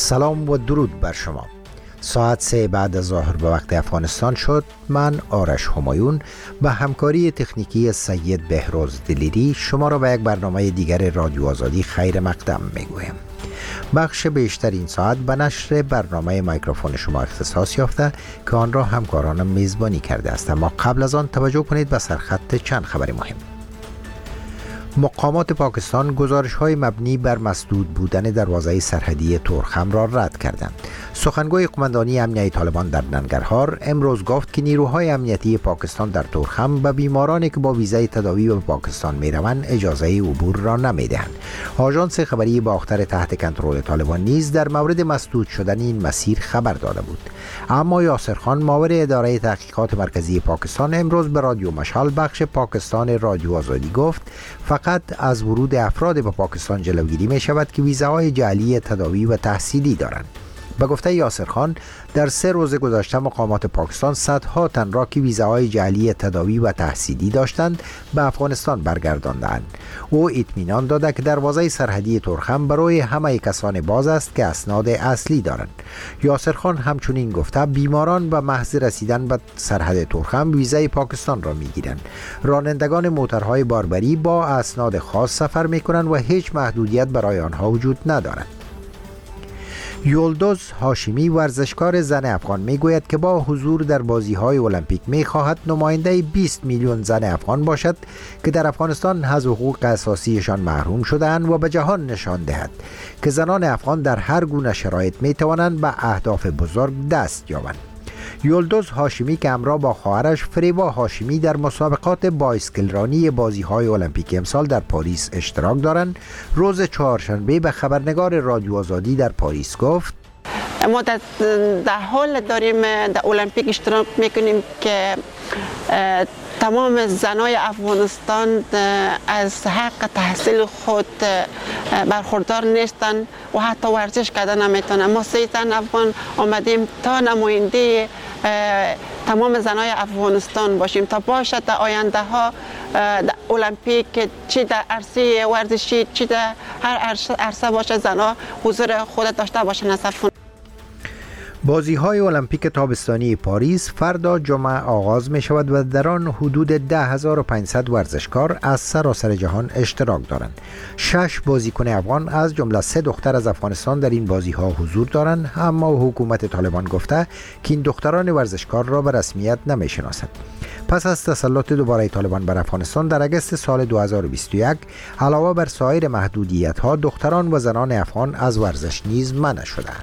سلام و درود بر شما. ساعت 3 بعد از ظهر به وقت افغانستان شد. من آرش همایون با همکاری تکنیکی سید بهروز دلیری شما را به یک برنامه دیگر رادیو آزادی خیر مقدم میگویم. بخش بیشتر این ساعت به نشر برنامه میکروفون شما اختصاص یافته که آن را همکارانم میزبانی کرده است. اما قبل از آن توجه کنید به سرخط چند خبر مهم. مقامات پاکستان گزارش‌های مبنی بر مسدود بودن دروازه سرحدی تورخم را رد کردند. سخنگوی قماندانی امنیتی طالبان در ننگرهار امروز گفت که نیروهای امنیتی پاکستان در تورخم به بیمارانی که با ویزای تداوی به پاکستان می‌روند اجازه عبور را نمی‌دهند. آژانس خبری باختر تحت کنترل طالبان نیز در مورد مسدود شدن این مسیر خبر داده بود. اما یاسر خان ماور اداره تحقیقات مرکزی پاکستان امروز به رادیو مشال بخش پاکستان رادیو آزادی گفت فقط از ورود افراد به پاکستان جلوگیری می شود که ویزاهای جعلی تداوی و تحصیلی دارند. به گفته یاسر خان در 3 روز گذشته مقامات پاکستان صدها تن را که ویزاهای جعلی تداوی و تحصیلی داشتند به افغانستان برگرداندند. او اطمینان داده که دروازه سرحدی تورخم برای همه کسان باز است که اسناد اصلی دارند. یاسر خان همچنین گفته بیماران به محض رسیدن به سرحد تورخم ویزای پاکستان را میگیرند. رانندگان موترهای باربری با اسناد خاص سفر میکنند و هیچ محدودیت برای آنها وجود ندارد. یلدوز هاشمی ورزشکار زن افغان میگوید که با حضور در بازی‌های المپیک می‌خواهد نماینده 20 میلیون زن افغان باشد که در افغانستان از حقوق اساسیشان محروم شده‌اند و به جهان نشان دهد که زنان افغان در هر گونه شرایط می‌توانند به اهداف بزرگ دست یابند. یلدوز هاشمی که همراه با خواهرش فریبا هاشمی در مسابقات بایسکلرانی بازی‌های المپیک امسال در پاریس اشتراک دارند روز چهارشنبه به خبرنگار رادیو آزادی در پاریس گفت ما در حال داریم در المپیک اشتراک میکنیم که تمام زنای افغانستان از حق تحصیل خود برخوردار نیستن و حتی ورزش کردن نمیتونن. ما 3 زن افغان آمدیم تا نماینده تمام زنای افغانستان باشیم تا باشد در آینده ها در المپیک چی در عرصه ورزشی چی در هر عرصه باشه زنها حضور خود داشته باشن از افغان. بازی‌های المپیک تابستانی پاریس فردا جمعه آغاز می شود و در آن حدود 10,500 ورزشکار از سراسر جهان اشتراک دارند. 6 بازیکن افغان از جمله 3 دختر از افغانستان در این بازی‌ها حضور دارند، اما حکومت طالبان گفته که این دختران ورزشکار را به رسمیت نمی‌شناسد. پس از تسلط دوباره طالبان بر افغانستان در اگست سال 2021 علاوه بر سایر محدودیت‌ها دختران و زنان افغان از ورزش نیز منع شدند.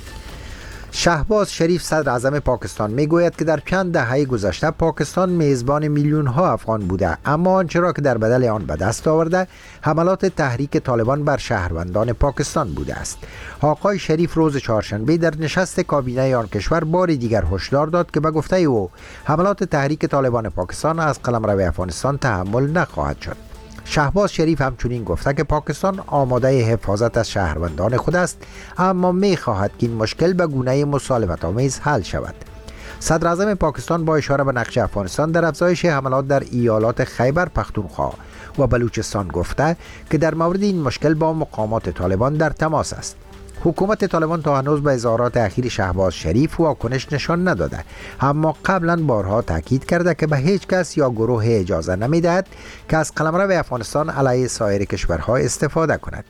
شهباز شریف صدر اعظم پاکستان میگوید که در چند دهه گذشته پاکستان میزبان میلیون ها افغان بوده، اما آنچه را که در بدل آن به دست آورده حملات تحریک طالبان بر شهروندان پاکستان بوده است. آقای شریف روز چهارشنبه در نشست کابینه آن کشور بار دیگر هشدار داد که به گفته او حملات تحریک طالبان پاکستان از قلمرو افغانستان تحمل نخواهد شد. شهباز شریف همچنین گفته که پاکستان آماده حفاظت از شهروندان خود است، اما می خواهد که این مشکل به گونه مسالمت آمیز حل شود. صدر اعظم پاکستان با اشاره به نقش افغانستان در افزایش حملات در ایالات خیبر پختونخوا و بلوچستان گفته که در مورد این مشکل با مقامات طالبان در تماس است. حکومت طالبان تا هنوز به اظهارات اخیر شهباز شریف واکنش نشان نداده، اما قبلا بارها تاکید کرده که به هیچ کس یا گروه اجازه نمیدهد که از قلمرو افغانستان علیه سایر کشورها استفاده کند.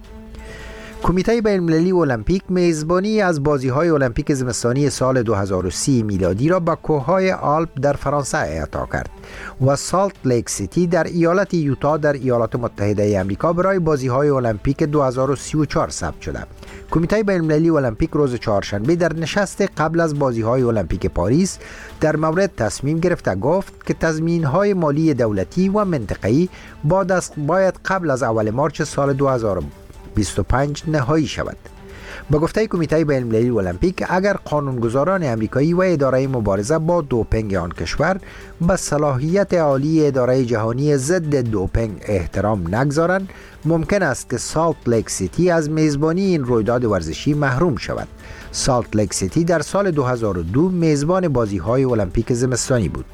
کمیته بین‌المللی المپیک میزبانی از بازی‌های المپیک زمستانی سال 2030 میلادی را به کوههای آلپ در فرانسه اعطا کرد و سالت لیک سیتی در ایالت یوتا در ایالات متحده آمریکا برای بازی‌های المپیک 2034 ثبت شده. کمیته بین‌المللی المپیک روز چهارشنبه در نشست قبل از بازی‌های المپیک پاریس در مورد تصمیم گرفته گفت که تضمین‌های مالی دولتی و منطقه‌ای باید قبل از اول مارس سال 2025 نهایی شود. به گفته کمیته بین‌المللی المپیک اگر قانونگذاران امریکایی و اداره مبارزه با دوپینگ آن کشور به صلاحیت عالی اداره جهانی ضد دوپینگ احترام نگذارند، ممکن است که سالت لیک سیتی از میزبانی این رویداد ورزشی محروم شود. سالت لیک سیتی در سال 2002 میزبان بازی‌های المپیک زمستانی بود.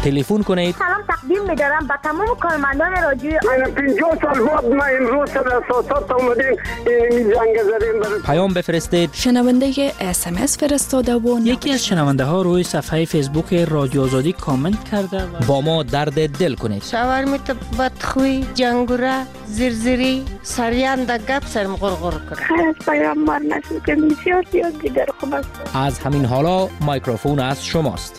تلفن کنید. سلام تقدیم می‌دارم به تمام کارمندان رادیو. من 50 سال بعد ما امروز سر اساسات اومدیم این جنگ زدیم. پیام بفرستید. شنونده SMS فرستاده و یکی از شنونده ها روی صفحه فیسبوک رادیو آزادی کامنت کرده و با ما درد دل کنید. شاورمیت بدخوی، جنگوره، زرزری، سریان دا گپ سرم غرغر کنه. خیلی از پیامبر نشون که بسیار دیگر خوب است. از همین حالا میکروفون از شماست.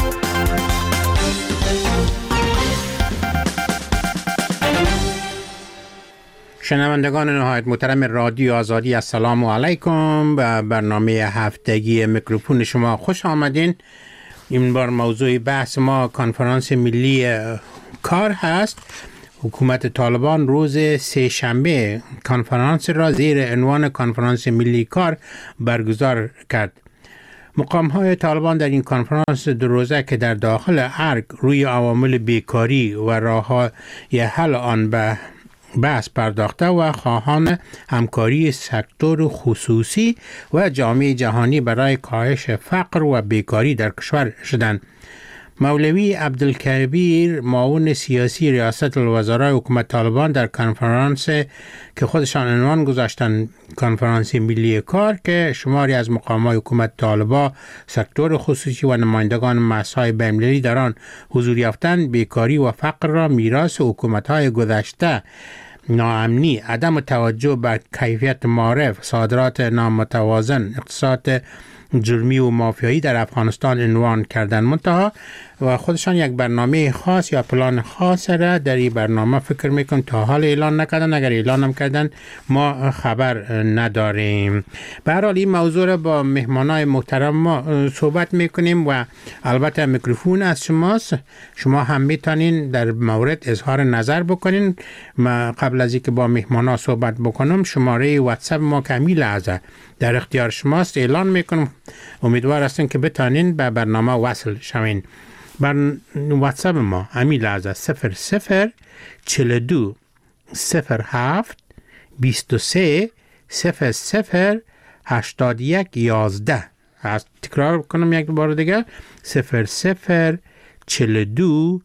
شنوندگان نهایت محترم رادیو آزادی، السلام علیکم. به برنامه هفتگی میکروفون شما خوش آمدین. این بار موضوع بحث ما کنفرانس ملی کار هست. حکومت طالبان روز سه‌شنبه کنفرانس را زیر عنوان کنفرانس ملی کار برگزار کرد. مقام‌های طالبان در این کنفرانس دو روزه که در داخل ارگ روی عوامل بیکاری و راه‌های حل آن به بحث پرداخته و خواهان همکاری سکتور خصوصی و جامعه جهانی برای کاهش فقر و بیکاری در کشور شدند. مولوی عبدالکبیر معاون سیاسی ریاست الوزراء حکومت طالبان در کنفرانس که خودشان عنوان گذاشتن کنفرانس ملی کار که شماری از مقامات حکومت طالبان، سکتور خصوصی و نمایندگان مسائل بین‌المللی در آن حضور یافتند، بیکاری و فقر را میراث حکومت‌های گذشته، ناامنی، عدم توجه به کیفیت معارف، صادرات نامتوازن، اقتصاد جرمی و مافیایی در افغانستان عنوان کردن. منتها و خودشان یک برنامه خاص یا پلان خاص را در این برنامه فکر میکنم تا حال اعلان نکردن. اگر اعلان هم کردن ما خبر نداریم. به هر حال این موضوع را با مهمانای محترم ما صحبت میکنیم و البته میکروفون از شماست. شما هم میتونین در مورد اظهار نظر بکنین. ما قبل از اینکه با مهمانا صحبت بکنم شماره واتساپ ما که همین لحظه در اختیار شماست اعلان میکنم. امیدوار هستم که بتانین به برنامه وصل شوین. بر واتساپ ما همین لحظه 00 42 07 23 00 81 11. تکرار کنم یک بار دیگه 00 42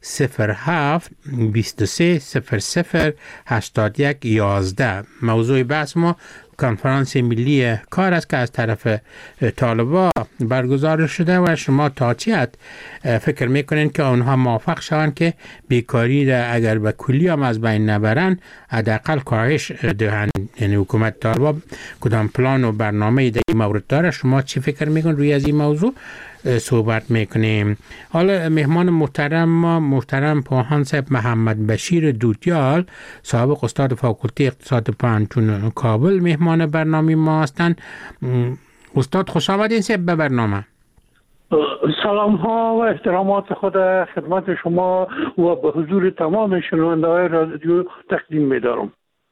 07 23 00 81 11. موضوع بحث ما کنفرانس ملی کار است که از طرف طالبان برگزار شده و شما تا چی حد فکر میکنین که اونها موافق شوند که بیکاری را اگر به کلی هم از بین نبرن حداقل کاهش دهند؟ یعنی حکومت طالبان کدام پلان و برنامه در این مورد داره؟ شما چی فکر میکنین روی از این موضوع صحبت میکنیم؟ حالا مهمان محترم پوهان صاحب محمد بشیر دوتیال، سابق استاد فاکولته اقتصاد پانتون کابل، مهمان برنامه ما هستند. استاد خوش آمدین صاحب به برنامه. سلام ها و احترامات خود خدمت شما و به حضور تمام شنونده های رادیو تقدیم می‌دارم.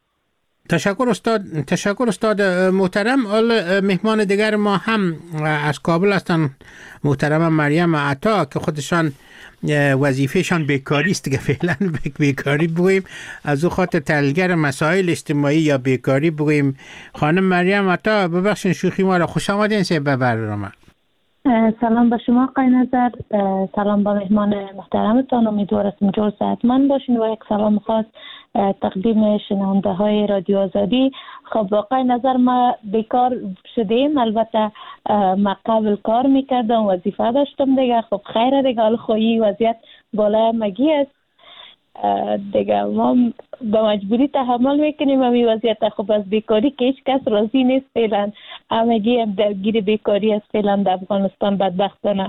تشکر استاد محترم. مهمان دیگر ما هم از کابل هستن، محترم مریم عطا که خودشان وظیفهشان بیکاری است که فعلا بیکاری بگوییم، از او خاطر تحلیلگر مسائل اجتماعی یا بیکاری بگوییم. خانم مریم عطا ببخشید شوخی ما را، خوش آمدین به برنامه. سلام به شما آقای نظر، سلام به مهمان محترمتان. امیدوارم جور صحتمند باشین و یک سلام خاص تقدیم شنونده های رادیو آزادی. خب آقای نظر ما بیکار شدیم، البته ما قبل کار میکردم، وظیفه داشتم دیگه. خب خیره دیگه، حال خویی وضعیت بالا مگی است دیگه، ما به مجبوری تحمل میکنیم امی وضعیت. خب از بیکاری که هیچ کس راضی نیست فعلا، همگی هم درگیر بیکاری است فعلا در افغانستان بدبختانه.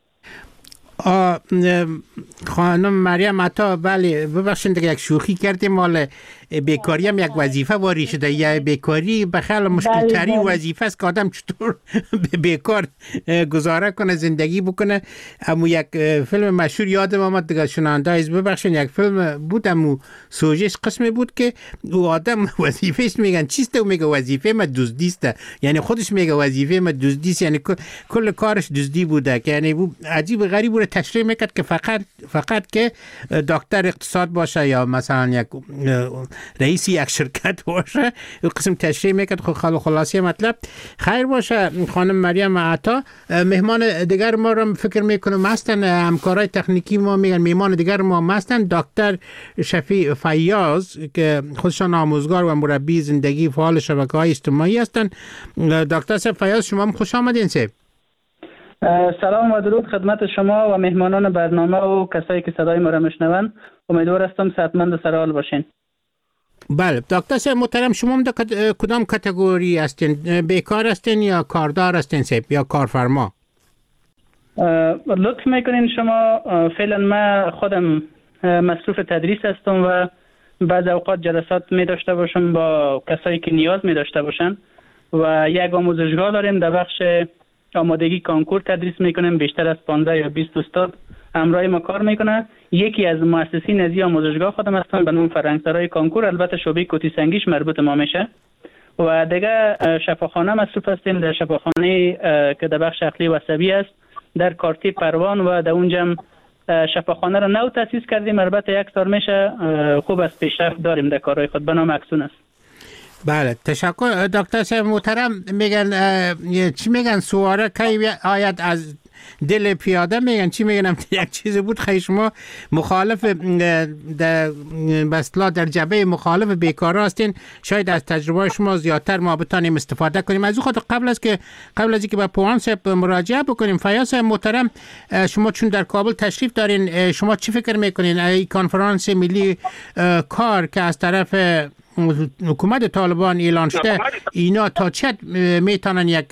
خانم مریم عطا، بله ببخشید دیگه یک شوخی کردیم، مال بیکاری هم یک وظیفه واری شده. یا بیکاری بخیال مشکل ترین وظیفه است که آدم چطور بیکار گزاره کنه، زندگی بکنه. امو یک فیلم مشهور یادم آمد دیگه، شنونده از ببخشید، یک فیلم بود امو سوژهش قسمی بود که او آدم وظیفهش میگن چیسته و میگه وظیفه ما دزدیسته، یعنی خودش میگه وظیفه ما دزدیست، یعنی کل کارش دزدی بوده که یعنی عجیب غریب بود. تشریح میکرد که فقط که دکتر اقتصاد باشه یا مثلا یک رئیس یک شرکت باشه، این قسم تشریح میکرد. خلاصه مطلب خیر باشه. خانم مریم عطا مهمان دیگر ما رو فکر میکنم هستن، همکارای تکنیکی ما میگن مهمان دیگر ما هستن دکتر شفیع فیاض که خودشان آموزگار و مربی زندگی فعال شبکه‌های اجتماعی هستن. دکتر فیاض شما هم خوش آمدین. سلام و درود خدمت شما و مهمانان برنامه و کسایی که صدای ما را میشنوند. امیدوار هستم صحتمند و سرحال باشین. بله دکتر محترم، شما هم در کدام کاتگوری هستین؟ بیکار هستین یا کاردار هستین یا کارفرما؟ لطف میکنین شما. فعلا من خودم مصروف تدریس هستم و بعض اوقات جلسات می داشته باشم با کسایی که نیاز می داشته باشن و یک آموزشگاه داریم در بخش آمادگی کنکور تدریس میکنیم. بیشتر از 15 یا 20 استاد همراه ما کار میکنه. یکی از مؤسسین از این آموزشگاه خودم هستم به نام فرهنگسرای کنکور، البته شعبه کوتی سنگیش مربوط ما میشه. و دیگه شفاخانه مصروف هستیم در شفاخانه که در بخش عقلی و عصبی است در کارتی پروان و در اونجا شفاخانه را نو تاسیس کردیم. البته یک سال میشه، خوب است، پیشرفت داریم در کارهای خود. به نام اکسون است. بله تشکر. دکتر صاحب محترم میگن چی میگن سواره کی آید از دل پیاده، میگن چی میگن؟ یک چیزی بود خیلی شما مخالف در جبهه مخالف بیکارا هستین، شاید از تجربه شما زیادتر ما بتانیم استفاده کنیم. از خود قبل از اینکه به پوان صاحب مراجعه بکنیم، فیاض محترم شما چون در کابل تشریف دارین، شما چی فکر میکنین این کنفرانس ملی کار که از طرف حکومت طالبان اعلان شده، اینا تا چه میتونن یک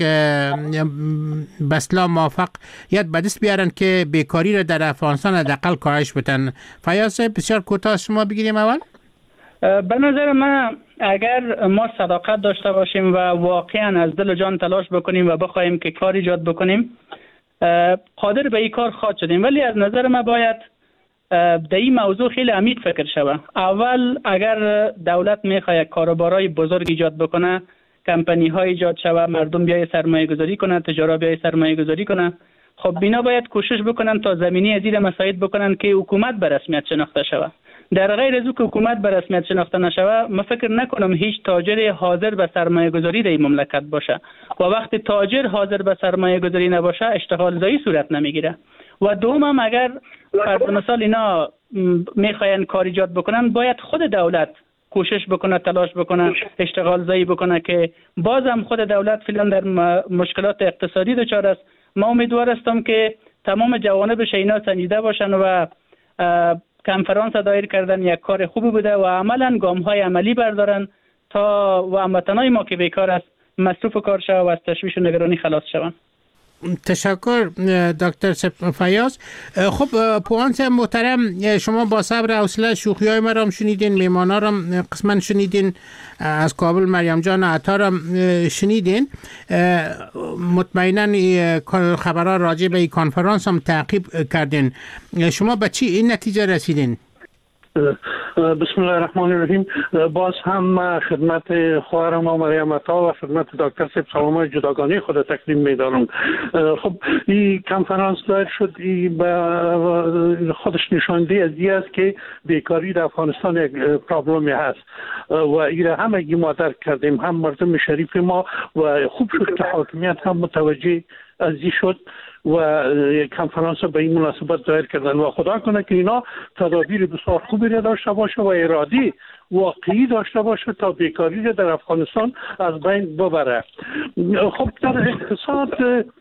بسلا موفقیت به دست بیارن که بیکاری را در افغانستان حداقل کاهش بدن؟ فیاض بسیار کوتاه شما بگیریم. اول به نظر من اگر ما صداقت داشته باشیم و واقعا از دل و جان تلاش بکنیم و بخوایم که کار ایجاد بکنیم، قادر به این کار خواهد شدیم. ولی از نظر من باید در این موضوع خیلی عمیق فکر شود. اول اگر دولت میخواد کاروبارای بزرگ ایجاد بکنه، کمپانی های ایجاد شود، مردم بیای سرمایه گذاری کنن، تجارت بیای سرمایه گذاری کنن، خب بینا باید کوشش بکنن تا زمینی از این مساعد بکنن که حکومت به رسمیت شناخته شود. در غیر از او که حکومت به رسمیت شناخته نشود، من فکر نکنم هیچ تاجر حاضر به سرمایه گذاری در این مملکت باشه. و وقتی تاجر حاضر به سرمایه گذاری نباشه، اشتغال زایی صورت نمیگیره. و دوم اگر فرض مثال اینا میخواین کار ایجاد بکنن، باید خود دولت کوشش بکنه، تلاش بکنه، اشتغال زایی بکنه که بازم خود دولت فعلا در مشکلات اقتصادی دچار است. ما امیدوار هستم که تمام جوانب اینا سنجیده باشن و کنفرانس دایر کردن یک کار خوبی بوده و عملا گام‌های عملی بردارن تا و هموطنای ما که بیکار است مصروف کار شوند و از تشویش و نگرانی خلاص شوند. تشکر دکتر فیاض. خب پوان صاحب محترم، شما با صبر و حوصله شوخی‌های ما را شنیدین، مهمانا را قسما شنیدین، از کابل مریم جان عطا را شنیدین. مطمئنا خبرها راجع به این کنفرانس هم تعقیب کردین. شما به چی این نتیجه رسیدین؟ بسم الله الرحمن الرحیم. باز هم خدمت خواهرم مریم عطا و خدمت دکتر صاحب سلامای جداگانه خود تقدیم می‌دارم. خب این کنفرانس دایر شد، به خودش نشانده از این است که بیکاری در افغانستان یک پرابلمی هست و این را همگی ما درک کردیم، هم مردم شریف ما، و خوب شد که حاکمیت هم متوجه از این شد و کنفرانس به این مناسبت دایر کردن و خدا کنه که اینا تدابیر بسیار خوبی را داشته باشه و ارادی واقعی داشته باشه تا بیکاری را در افغانستان از بین ببره. خب در اقتصاد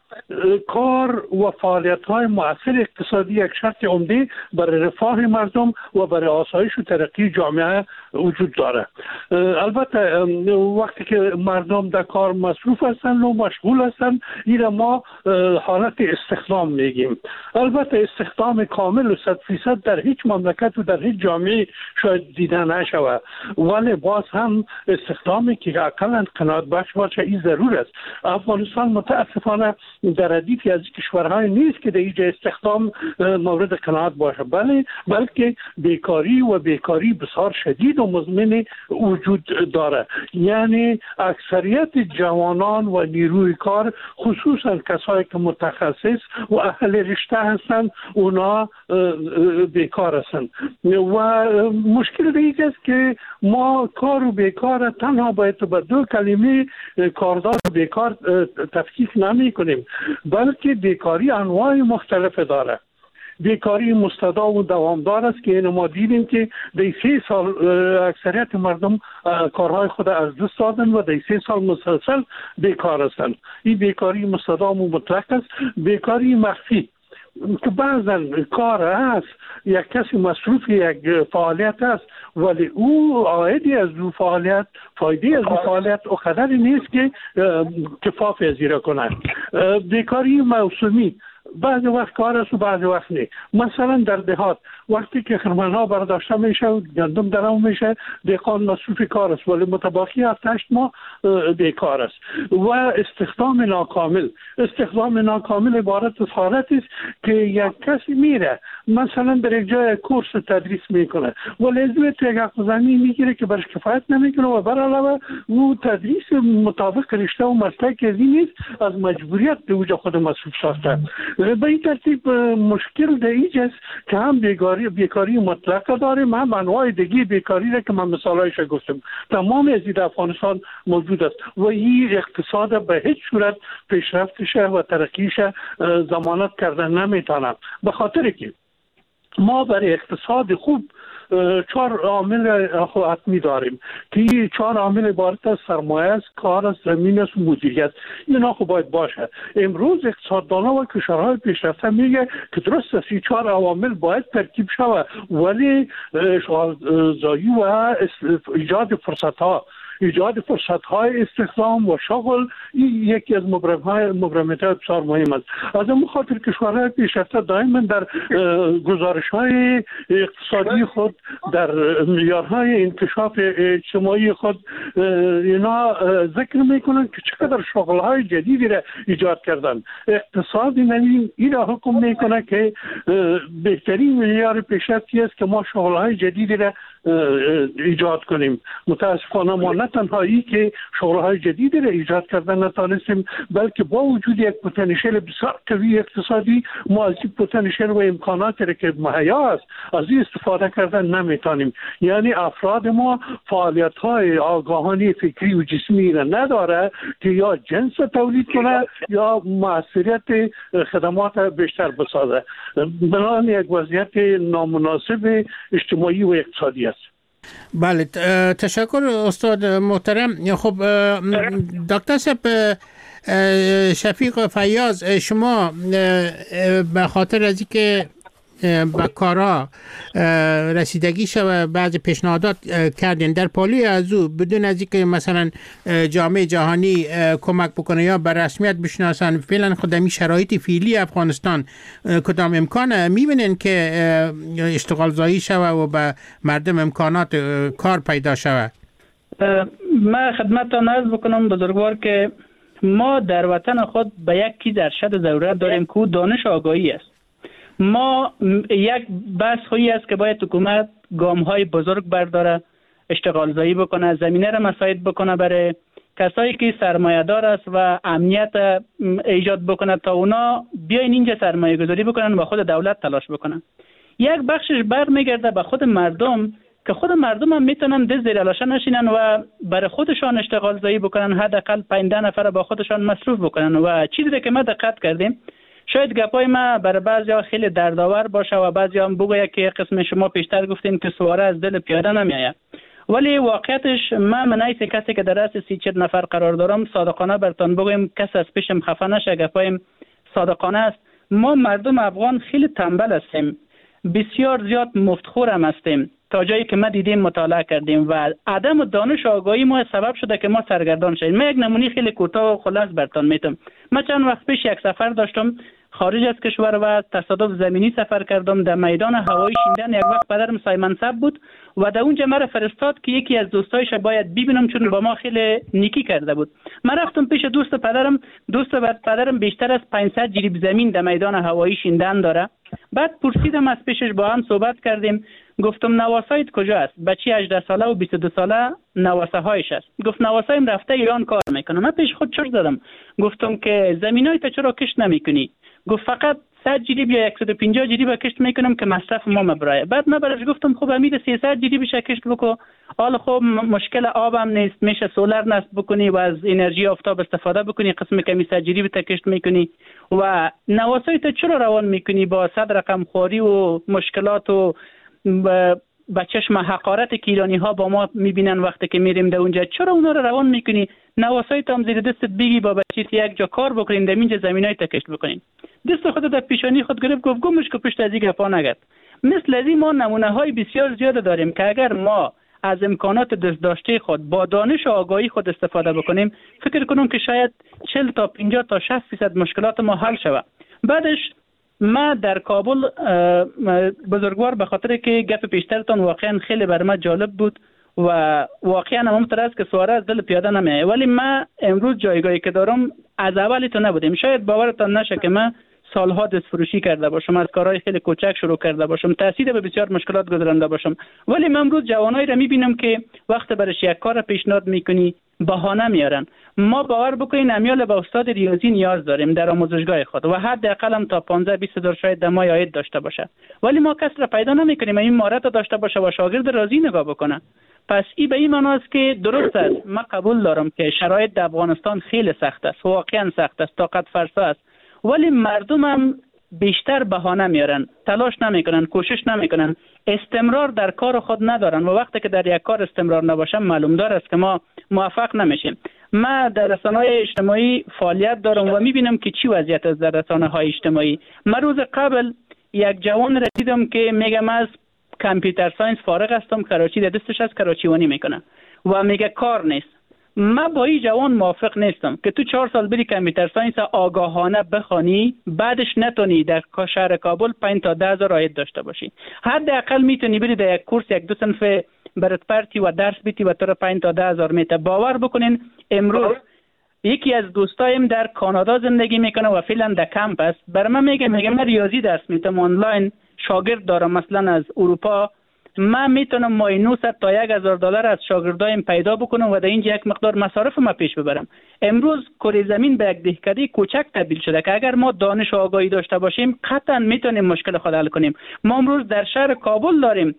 کار و فعالیت‌های مؤثر اقتصادی یک شرط عمده برای رفاه مردم و برای آسایش و ترقی جامعه وجود داره. البته وقتی که مردم در کار مصروف هستند و مشغول هستند، این ما حالت استخدام میگیم. البته استخدام کامل و 100% در هیچ مملکت و در هیچ جامعه شاید دیده نشود، ولی باز هم استخدامی که اقلا قناعت بخش باشه این ضرور است. افغانستان متاسفانه در ردیف از کشورهای نیست که در اینجا استخدام مورد قناعت باشه، بلکه بیکاری بسیار شدید و مزمن وجود داره. یعنی اکثریت جوانان و نیروی کار، خصوصا کسایی که متخصص و اهل رشته هستند، اونا بیکار هستند و مشکل دیگه است که ما کار و بیکار تنها باید به دو کلمه کاردار و بیکار تفکیک نمی کنیم، بلکه بیکاری انواع مختلف داره. بیکاری مستدام و دوامدار است که ما دیدیم که در 3 سال اکثریت مردم کارهای خود از دست دادن و در 3 سال مسلسل بیکار هستند. این بیکاری مستدام و مطلق است. بیکاری مخفی که بعضا کار است، یک کسی مصروف یک فعالیت است ولی او عایدی از او فعالیت، فایده از او فعالیت او قدری نیست که کفاف ازیره کنند. بیکاری موسمی، بعضی وقت کار است و بعضی وقت نه. مثلا در دهات وقتی که خرمنها برداشته میشه و گندم درام میشه، دهقان مصروف کار است ولی متباقی 7-8 ماه بیکار است. و استخدام ناکامل عبارت از حالتی است که یک کسی میره مثلا در یک جای کورس تدریس میکنه ولی از روی یک زمین میگیره که برش کفایت نمیکنه و بر علاوه او تدریس مطابق رشته و مسلک از این نیست، از مجبوریت به اوجا خود مصروف ساخته. به این ترتیب مشکل در اینجاست که هم بیکاری مطلق داریم، هم انواع دیگه بیکاری را که من مثالایش گفتم تمام از در افغانستان موجود است و این اقتصاد به هیچ صورت پیشرفتش و ترقیش ضمانت کردن نمیتونه، به خاطر که ما برای اقتصاد خوب 4 عامل حتمی داریم که این 4 عامل عبارت از سرمایه است، کار است، زمین است و مدیریت. اینا خب باید باشه. امروز اقتصاددانا و کشورهای پیشرفته میگه که درست است این 4 عوامل باید ترکیب شود ولی اشغالزایی و ایجاد فرصت‌های استخدام و شغل این یکی از مبرمات بسیار مهم است. از این خاطر کشورهای پیشرفته دائما در گزارش‌های اقتصادی خود، در معیارهای انکشاف اجتماعی خود اینا ذکر میکنن که چقدر شغل‌های جدیدی را ایجاد کردن. اقتصاد این را حکم میکنه که بهترین معیار پیشرفتی است که ما شغل‌های جدیدی را ایجاد کنیم. متاسفانه ما نه تنهایی که شغل‌های جدیدی را ایجاد کردن نتانستیم، بلکه با وجود یک پتانسیل بسیار قوی اقتصادی ما از این پتانسیل و امکاناتی را که مهیا است از این استفاده کردن نمیتونیم. یعنی افراد ما فعالیت‌های آگاهانه فکری و جسمی را نداره که یا جنس تولید کنه یا موثریت خدمات بیشتر بسازه. بنابراین یک وضعیت نامناسب اجتماعی و اقتصادی است. بله، تشکر استاد محترم. خب دکتر صاحب شفیق فیاض، شما به خاطر از اینکه به کارا رسیدگی شوه بعضی پیشنهادات کردین، در پالوی از او بدون از اینکه مثلا جامعه جهانی کمک بکنه یا به رسمیت بشناسن فعلا خودمی شرایط فعلی افغانستان کدام امکان میبینین که اشتغال زایی شوه و به مردم امکانات کار پیدا شوه؟ من خدمتتان عرض بکنم بزرگوار که ما در وطن خود به یک چیز ارشد ضرورت داریم که دانش آگاهی است. ما یک بحث هایی است که باید حکومت گام های بزرگ برداره، اشتغال زایی بکنه، زمینه را مساعد بکنه برای کسایی که سرمایه دار است و امنیت ایجاد بکنه تا اونا بیاین اینجا سرمایه گذاری بکنن و خود دولت تلاش بکنن. یک بخشش برمیگرده به خود مردم که خود مردم هم میتونن دست زیر لاشه نشینن و برای خودشان اشتغال زایی بکنن، حداقل 5 نفر با خودشان مصروف بکنن. و چیزی که ما دقت کردیم، شاید گپای ما برای بعضیا خیلی دردآور باشه و بعضیا هم بگویه که قسم شما پیشتر گفتین که سواره از دل پیاده نمیآید، ولی واقعیتش من نیست کسی که در رأس 30-40 نفر قرار دارم صادقانه برتان بگویم کس از پیشم خفه نشه، گپایم صادقانه است. ما مردم افغان خیلی تنبل هستیم، بسیار زیاد مفتخور هم هستیم تا جایی که ما دیدیم مطالعه کردیم و عدم دانش آگاهی ما سبب شده که ما سرگردان شدیم. من یک نمونه خیلی کوتاه و خلاص براتون میتونم. من چند وقت پیش یک سفر داشتم، خارج از کشور و تصادف زمینی سفر کردم. در میدان هوایی شیندن یک وقت پدرم سای منصب بود و در اونجا مرا فرستاد که یکی از دوستایش باید ببینم، چون با ما خیلی نیکی کرده بود. من رفتم پیش دوست پدرم بیشتر از 500 جریب زمین در میدان هوایی شیندن داره. بعد پرسیدم از پیشش، با هم صحبت کردیم. گفتم نواسایت کجا است؟ بچی 18 ساله و 22 ساله نواسه هایش است. گفت نواسایم رفته ایران کار میکنه. من پیش خود چرت زدم، گفتم که زمینای تا چرا کشت نمیکنی؟ گفت فقط 100 جریب یا 150 جریب کشت میکنم که مصرف ما مبرای. بعد من برش گفتم خب امید 300 جریبش کشت بکو، حالا خب مشکل آبم نیست، میشه سولر نصب بکنی و از انرژی آفتاب استفاده بکنی، قسم کمی 100 جریب تا کشت میکنی و نواسای تا چرا روان میکنی با 100 رقم خواری و مشکلات و با چشم حقارت که ایرانی ها با ما میبینن وقتی که میریم در اونجا، چرا اونا رو روان میکنی؟ نواسای تا هم زیر دستت بگی با بچیت یک جا کار بکنین، در اینجا زمینای تا کشت بکنین. دست خود در پیشانی خود گرفت، گفت گمش که پشت از این گپا نگرد. مثل از این ما نمونه های بسیار زیاد داریم که اگر ما از امکانات دست داشته خود با دانش و آگاهی خود استفاده بکنیم، فکر کنم که شاید 40 تا 50 تا 60% مشکلات ما حل شود. بعدش ما در کابل بزرگوار، به خاطر که گپ پیشترتان واقعا خیلی بر من جالب بود و واقعا هم است که سواره از دل پیاده نمیایه، ولی من امروز جایگاهی که دارم از اولی تو نبودیم. شاید باورتان نشه که من سالها دست فروشی کرده باشم، از کارهای خیلی کوچک شروع کرده باشم، تاثیر به بسیار مشکلات گذرانده باشم، ولی من امروز جوانایی را میبینم که وقت برش یک کار پیشنهاد میکنی بهانه میارن. ما باور بکنین امیال به استاد ریاضی نیاز داریم در آموزشگاه خود و حداقل هم تا 15-20 هزار شاید در ماه عاید داشته باشه، ولی ما کس را پیدا نمیکنیم این مهارت داشته باشه و شاگرد راضی نگاه بکنه. پس این به این معنی است که درست است، من قبول دارم که شرایط در افغانستان خیلی سخت است، واقعا سخت است، طاقت فرسا است، ولی مردم هم بیشتر بهانه میارن، تلاش نمیکنن، کوشش نمیکنن، استمرار در کار خود ندارن و وقتی که در یک کار استمرار نباشم معلوم دار است که ما موفق نمیشیم. من در رسانه‌های اجتماعی فعالیت دارم و میبینم که چی وضعیت است در رسانه‌های اجتماعی. من روز قبل یک جوان را دیدم که میگه من از کامپیوتر ساینس فارغ هستم، کراچی در دستش از کراچیوانی میکنه و میگه کار نیست. من با این جوان موافق نیستم که تو 4 سال بری کامپیوتر ساینس آگاهانه بخوانی، بعدش نتونی در شهر کابل 5 تا 10 هزار عاید داشته باشی. حداقل میتونی بری در یک کورس 1-2 صنف برات پرتی و درس بیتی و تو را 5 تا 10 هزار میته. باور بکنین امروز یکی از دوستایم در کانادا زندگی میکنه و فعلا در کمپ است، بر من میگه من ریاضی درس میتم، آنلاین شاگرد دارم مثلا از اروپا، من میتونم ماهی 900 تا 1000 دلار از شاگردایم پیدا بکنم و در اینجا یک مقدار مصارف ما پیش ببرم. امروز کره زمین به یک دهکده کوچک تبدیل شده که اگر ما دانش و آگاهی داشته باشیم قطعا میتونیم مشکل خود حل کنیم. ما امروز در شهر کابل داریم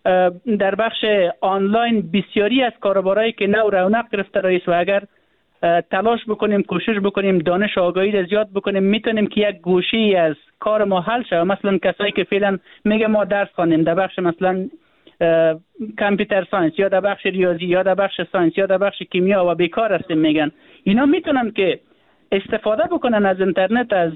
در بخش آنلاین بسیاری از کاروبارایی که نو رونق گرفته رئیس و اگر تلاش بکنیم، کوشش بکنیم، دانش و آگاهی را زیاد بکنیم، میتونیم که یک گوشه‌ای از کار ما حل شه. مثلا کسایی که فعلا میگه ما درس خوانیم در بخش مثلا کامپیوتر ساینس یا در بخش ریاضی یا در بخش ساینس یا در بخش کیمیا و بیکار هستیم میگن، اینا میتونن که استفاده بکنن از اینترنت، از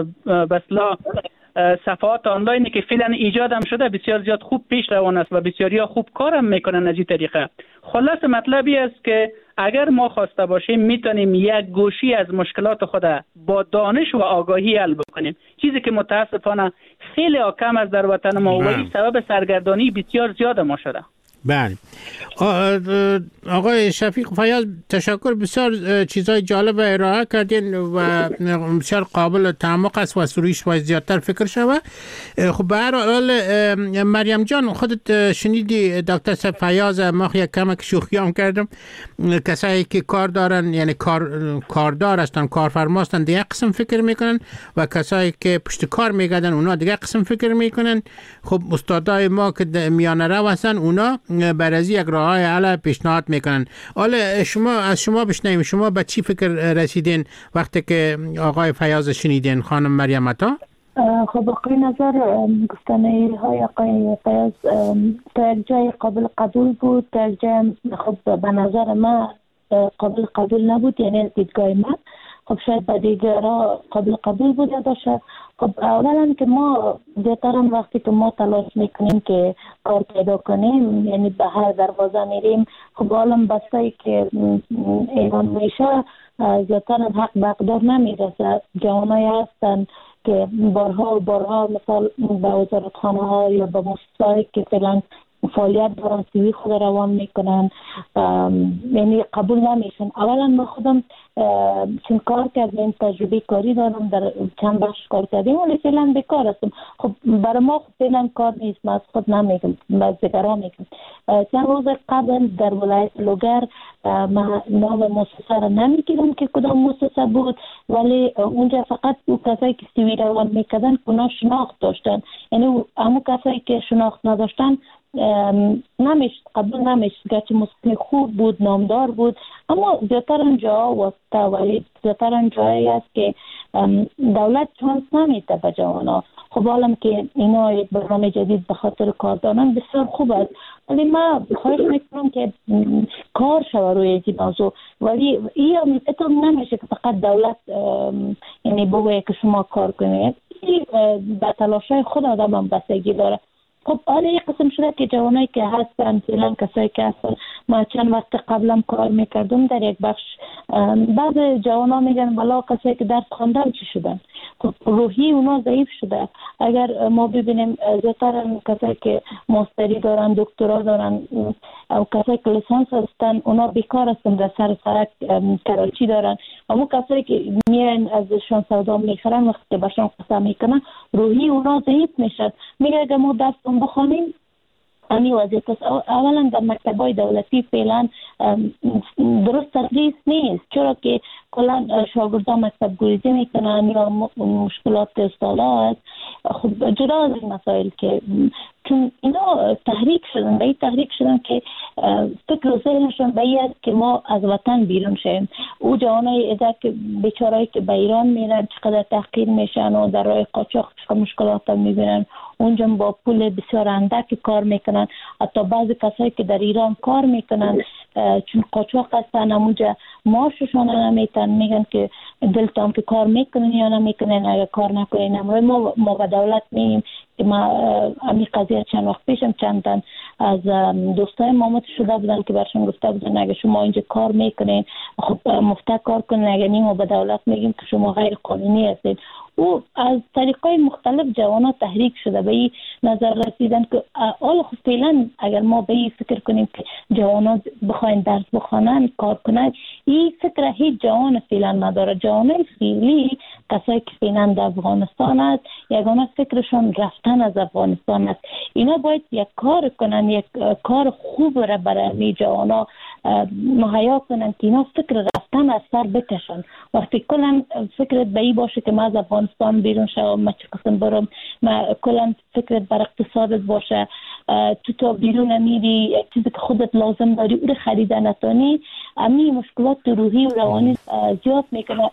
بسلا صفحات آنلاینی که فعلا ایجاد هم شده، بسیار زیاد خوب پیش روان است و بسیاریا خوب کارم میکنن از این طریقه. خلاص مطلبی است که اگر ما خواسته باشیم میتونیم یک گوشی از مشکلات خود با دانش و آگاهی حل بکنیم، چیزی که متاسفانه خیلی کم از در وطن ما و این سبب سرگردانی بسیار زیاد ما شده. بله آقای شفیق فیاض، تشکر، بسیار چیزای جالب ارائه کردین و بسیار قابل تعمق است و سرویش باید زیادتر فکر شوه. خب به هر حال مریم جان، خودت شنیدی دکتر صاحب فیاض، ما یک کمک شوخی هم کردم، کسایی که کار دارن یعنی کاردار هستن، کارفرما هستن دیگه قسم فکر میکنن و کسایی که پشت کار میگردن اونا دیگه قسم فکر میکنن. خب استادای ما که میانه رو هستن اونا بر از یک راههای حل پیشنهاد میکنن. حالا از شما بشنویم، شما به چی فکر رسیدین وقتی که آقای فیاض شنیدین خانم مریم عطا؟ خب آقای نظر گفتنه های آقای فیاض تا یک جای قابل قبول بود، تا یک جای خب به نظر من قابل قبول نبود، یعنی از دیدگاه من خب شاید به دیگرها قابل قبول بوده باشه. خب اولا که ما بهترم وقتی که ما تلاش میکنیم که کار پیدا کنیم، یعنی به هر دروازه میریم، خب عالم بستایی که ایران میشه زیادتر حق به اقدار نمیرسه. جوانایی هستن که بارها مثال به وزارتخانه ها یا به مؤسسه‌ای که فعلا فعالیت دارن سیوی خود روان میکنن، یعنی قبول نمیشن. اولا ما خودم چون کار کردیم، تجربه کاری دارم، در چند بخش کار کردیم ولی فعلا بیکار هستم. خب برای ما فعلا کار نیست، ما از خود نمیگم، از دیگران میگم. چند روز قبل در ولایت لوگر ما نام مؤسسه را نمیگیرم که کدام مؤسسه بود، ولی اونجا فقط او کسایی که سیوی روان میکردن اونا شناخت داشتن، یعنی همو کسایی که شناخت نداشتن قبول نمیشد. گرچه موسیقی خوب بود، نامدار بود، اما زیادتر اونجا واسطه، ولی زیادتر اونجایی است که دولت چانس نمیده به جوانا. خب حالا که اینا یک برنامه جدید به خاطر کار دارن بسیار خوب است، ولی ما خواهش میکنم که کار شود روی این موضوع. ولی این نمیشه که فقط دولت یعنی بگوید که شما کار کنید، به تلاشای خود آدم هم بستگی داره. خب آره یک قسم شده که جوانایی که هستن فعلا کسایی که هستن، ما چند وقت قبلا کار میکردم در یک بخش، بعض جوانا میگن والا کسایی که درس خواندن چی شدن؟ خب روحی اونا ضعیف شده. اگر ما ببینیم زیادتر کسایی که ماستری دارن، دکترا دارن او کسایی که لیسانس هستن اونا بیکار هستن، در سر سرک کراچی دارن. اما کسایی که میرن ازشون سودا میخرن وقتی که باشون قسم میکنن روحی اونا ضعیف میشد. میگه اگر ما درس بخونیم امی وضعیت است. اولا در مکتبای دولتی فعلا درست تدریس نیست، چرا که کلا شاگردان مکتب گریزی میکنن یا مشکلات استادا است. خب جدا از این مسائل که چون اینا تحریک شدن که فکر و ذهنشون به این است که ما از وطن بیرون شیم. او جوانای اداره که بیچارهایی که به ایران میرن چقدر تحقیر میشن و در راه قاچاق چقدر مشکلات میبینن، اونجا با پول بسیار اندک کار میکنن. حتی بعضی کسایی که در ایران کار میکنن چون قاچاق هستن اونجا معاششون نمیتن، میگن که دلتان که کار میکنن یا نمیکنن، اگر کار نکنین. ما به دولت میگیم که ما امی قضیه چند وقت پیشم چندن از دوستای مامت شده بودن که برشون گفته بودن اگر شما اینجا کار میکنین خب مفته کار کنین، اگر نیم ما به دولت میگیم که شما غیر قانونی هستید. او از طریقای مختلف جوانا تحریک شده به این نظر رسیدن که حالا خب فعلا اگر ما به این فکر کنیم که جوانا بخواین درس بخوانن کار کنن، این فکر هیچ جوان فعلا نداره. جوانای فعلی کسایی که فعلا در افغانستان است یگانه فکرشون رفتن از افغانستان است. اینا باید یک کار کنن، یک کار خوب را برای جوانا مهیا کنن که اینا فکر رفتن از سر بکشن. وقتی کلا فکرت به این باشه که ما از افغانستان بیرون شوم، ما چه قسم برم، ما کلا فکرت بر اقتصادت باشه، تو بیرون میری چیزی که خودت لازم داری او رو خریدن نتونی، امی مشکلات روحی و روانی زیاد میکنه.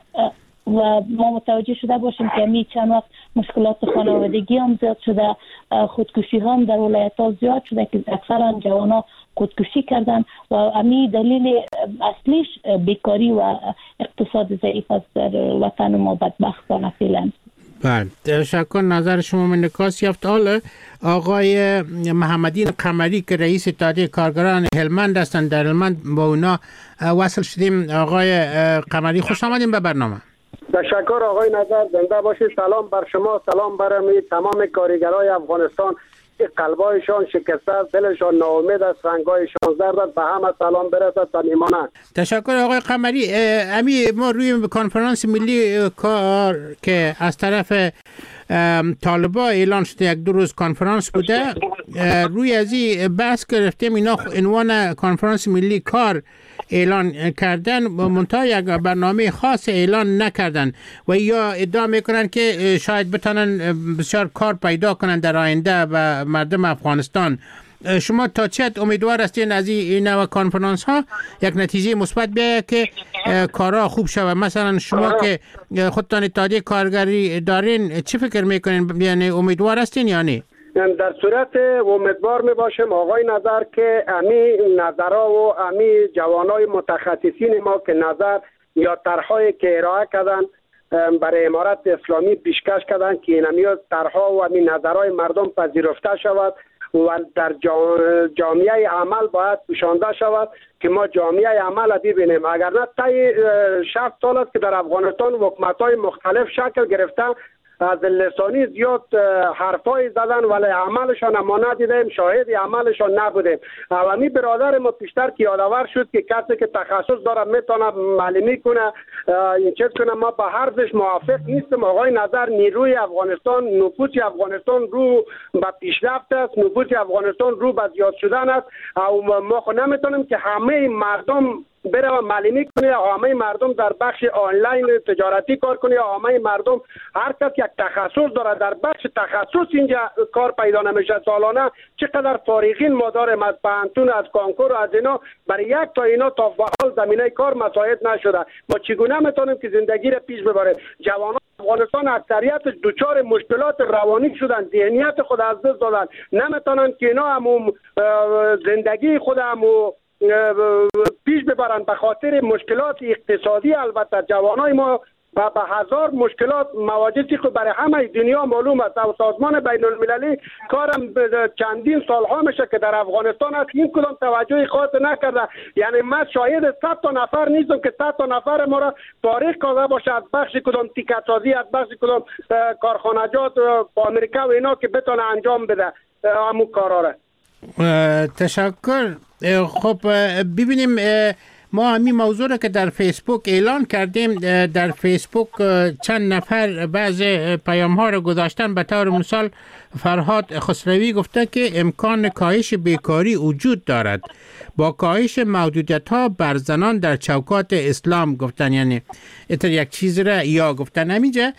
و ما متوجه شده باشیم که امی چند وقت مشکلات خانوادگی هم زیاد شده، خودکشی هم در ولایت ها زیاد شده که اکثرا جوانا خودکشی کردن و امی دلیل اصلیش بیکاری و اقتصاد ضعیف است در وطن ما بدبختانه فعلا. بله تشکر. نظر شما من نکاس یافت. حالا آقای محمدین قمری که رئیس اتحادیه کارگران هلمند هستند، در هلمند با اونا وصل شدیم. آقای قمری خوش آمدین به برنامه. تشکر آقای نظر، زنده باشید. سلام بر شما، سلام بر تمام کارگرای افغانستان که قلبایشان شکسته است، دلشان ناامید است، رنگایشان زرد است، به همه سلام برسد صمیمانه. تشکر آقای قمری. ما روی کنفرانس ملی کار که از طرف طالبا اعلان شده، یک دو روز کنفرانس بوده، روی از این بحث گرفتیم اینا عنوان کنفرانس ملی کار اعلان کردن، منتها یک برنامه خاص اعلان نکردن و یا ادعا میکنن که شاید بتونن بسیار کار پیدا کنن در آینده و مردم افغانستان. شما تا چه حد امیدوار هستین از این نوع کنفرانس ها یک نتیجه مثبت بیاید که کارها خوب شود؟ مثلا شما که خودتان اتحادیه کارگری دارین چی فکر میکنین؟ یعنی امیدوار هستین یا نه؟ در صورت امیدوار می باشم آقای نظر که امی نظرها و امی جوانای متخصصین ما که نظر یا طرح‌هایی که ارائه کردن برای امارت اسلامی پیشکش کردن که اینمی طرح‌ها و امی نظرهای مردم پذیرفته شود و در جامعه عمل باید پوشانده شود که ما جامعه عمل ببینیم. اگر نه طی 60 سال است که در افغانستان حکومت‌های مختلف شکل گرفتن از لسانی زیاد حرفای زدن ولی عملشان ما ندیدیم، شاهد عملشان نبودیم. امی برادر ما پیشتر که یادآور شد که کسی که تخصص داره میتونه معلمی کنه این چیز کنه. ما به حرفش موافق نیستم. آقای نظر نیروی افغانستان، نفوذ افغانستان رو به پیشرفت است، نفوذ افغانستان رو به زیاد شدن است. و ما خود نمیتونیم که همه مردم بره معلمی کنه، همه مردم در بخش آنلاین تجارتی کار کنه، همه مردم هر کس یک تخصص داره در بخش تخصص اینجا کار پیدا نمیشه. سالانه چقدر فارغین ما داریم از پانتون، از کانکور، از اینا، برای یک تا اینا تا فعال زمینه کار مساعد نشده. ما چگونه میتونیم که زندگی را پیش ببریم؟ جوانان افغانستان اکثریتش دچار مشکلات روانی شدن، ذهنیت خود از دست دادن، نمیتونن که اینا هم زندگی خود هم پیش ببرن به خاطر مشکلات اقتصادی. البته جوانای ما به هزار مشکلات مواجه که برای همه دنیا معلوم است. و سازمان بین المللی کارم چندین سالها میشه که در افغانستان است، این کدام توجه خاص نکرده. یعنی من شاهد 100 تا نفر نیستم که 100 تا نفر ما را فارغ کرده باشه از بخش کدام تیکت سازی، از بخش کدام کارخانجات با امریکا و اینا که بتونه انجام بده همون کارا را. تشکر. خب ببینیم ما همین موضوع را که در فیسبوک اعلان کردیم، در فیسبوک چند نفر بعض پیام ها را گذاشتن. به طور مثال فرهاد خسروی گفته که امکان کاهش بیکاری وجود دارد با کاهش محدودیت ها بر زنان در چوکات اسلام گفتن. یعنی اتر یک چیز را یا گفتن همینجا.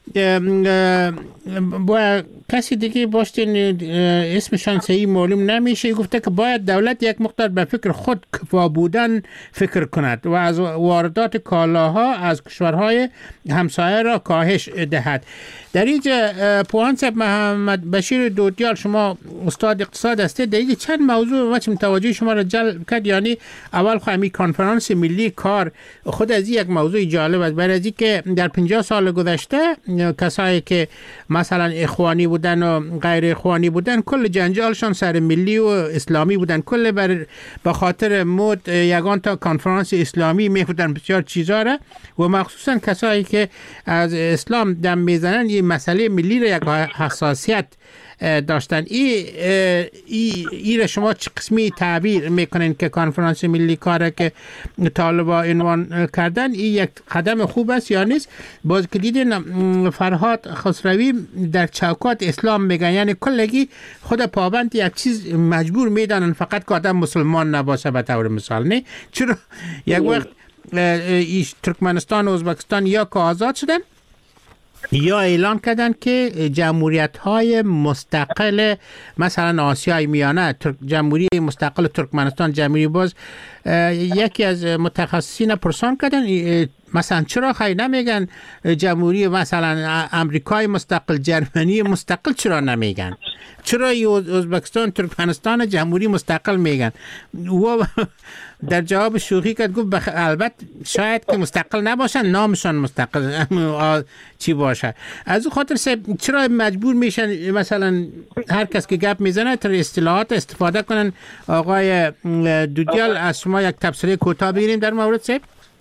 با کسی دیگه باشتین اسمشان صحیح معلوم نمیشه، گفته که باید دولت یک مقدار به فکر خود کفا بودن فکر کند و از واردات کالاها از کشورهای همسایه را کاهش دهد. در اینجا پوان صاحب محمد بشیر دودیال، شما استاد اقتصاد هستید، در اینجا چند موضوع واسه توجه شما را جلب کرد. یعنی اول خواهی کنفرانس ملی کار خود از یک موضوع جالب است، برای از که در 50 سال گذشته کسایی که مثلا اخوانی بودن و غیر اخوانی بودن کل جنجالشان سر ملی و اسلامی بودن، کل به خاطر مود یگان تا کنفرانس اسلامی میفودن بسیار چیزا را، و مخصوصا کسایی که از اسلام دم میزنن این مسئله ملی را یک حساسیت داشتن. ای را شما چه قسمی تعبیر میکنین که کنفرانس ملی کار که طالبا عنوان کردن این یک قدم خوب است یا نیست؟ باز که دیدین فرهاد خسروی در چوکات اسلام میگن، یعنی کلگی خود پابند یک چیز مجبور میدانن فقط که آدم مسلمان نباشه به طور مثال. نه چرا یک وقت ترکمنستان و ازبکستان یا که آزاد شدن یا اعلان کردن که جمهوریت های مستقل مثلا آسیای میانه، جمهوری مستقل ترکمنستان، جمهوری باز، یکی از متخصصین پرسان کردن مثلا چرا خیلی نمیگن جمهوری مثلا امریکای مستقل، جرمنی مستقل چرا نمیگن؟ چرا ازبکستان، ترکمنستان جمهوری مستقل میگن؟ و در جواب شوخی کرد گفت البته شاید که مستقل نباشن، نامشان مستقل چی باشه. از اون خاطر چرا مجبور میشن مثلا هر کس که گپ میزنه تر اصطلاحات استفاده کنن؟ آقای دودیال از شما یک تبصره کوتاه بگیریم در مورد سیب.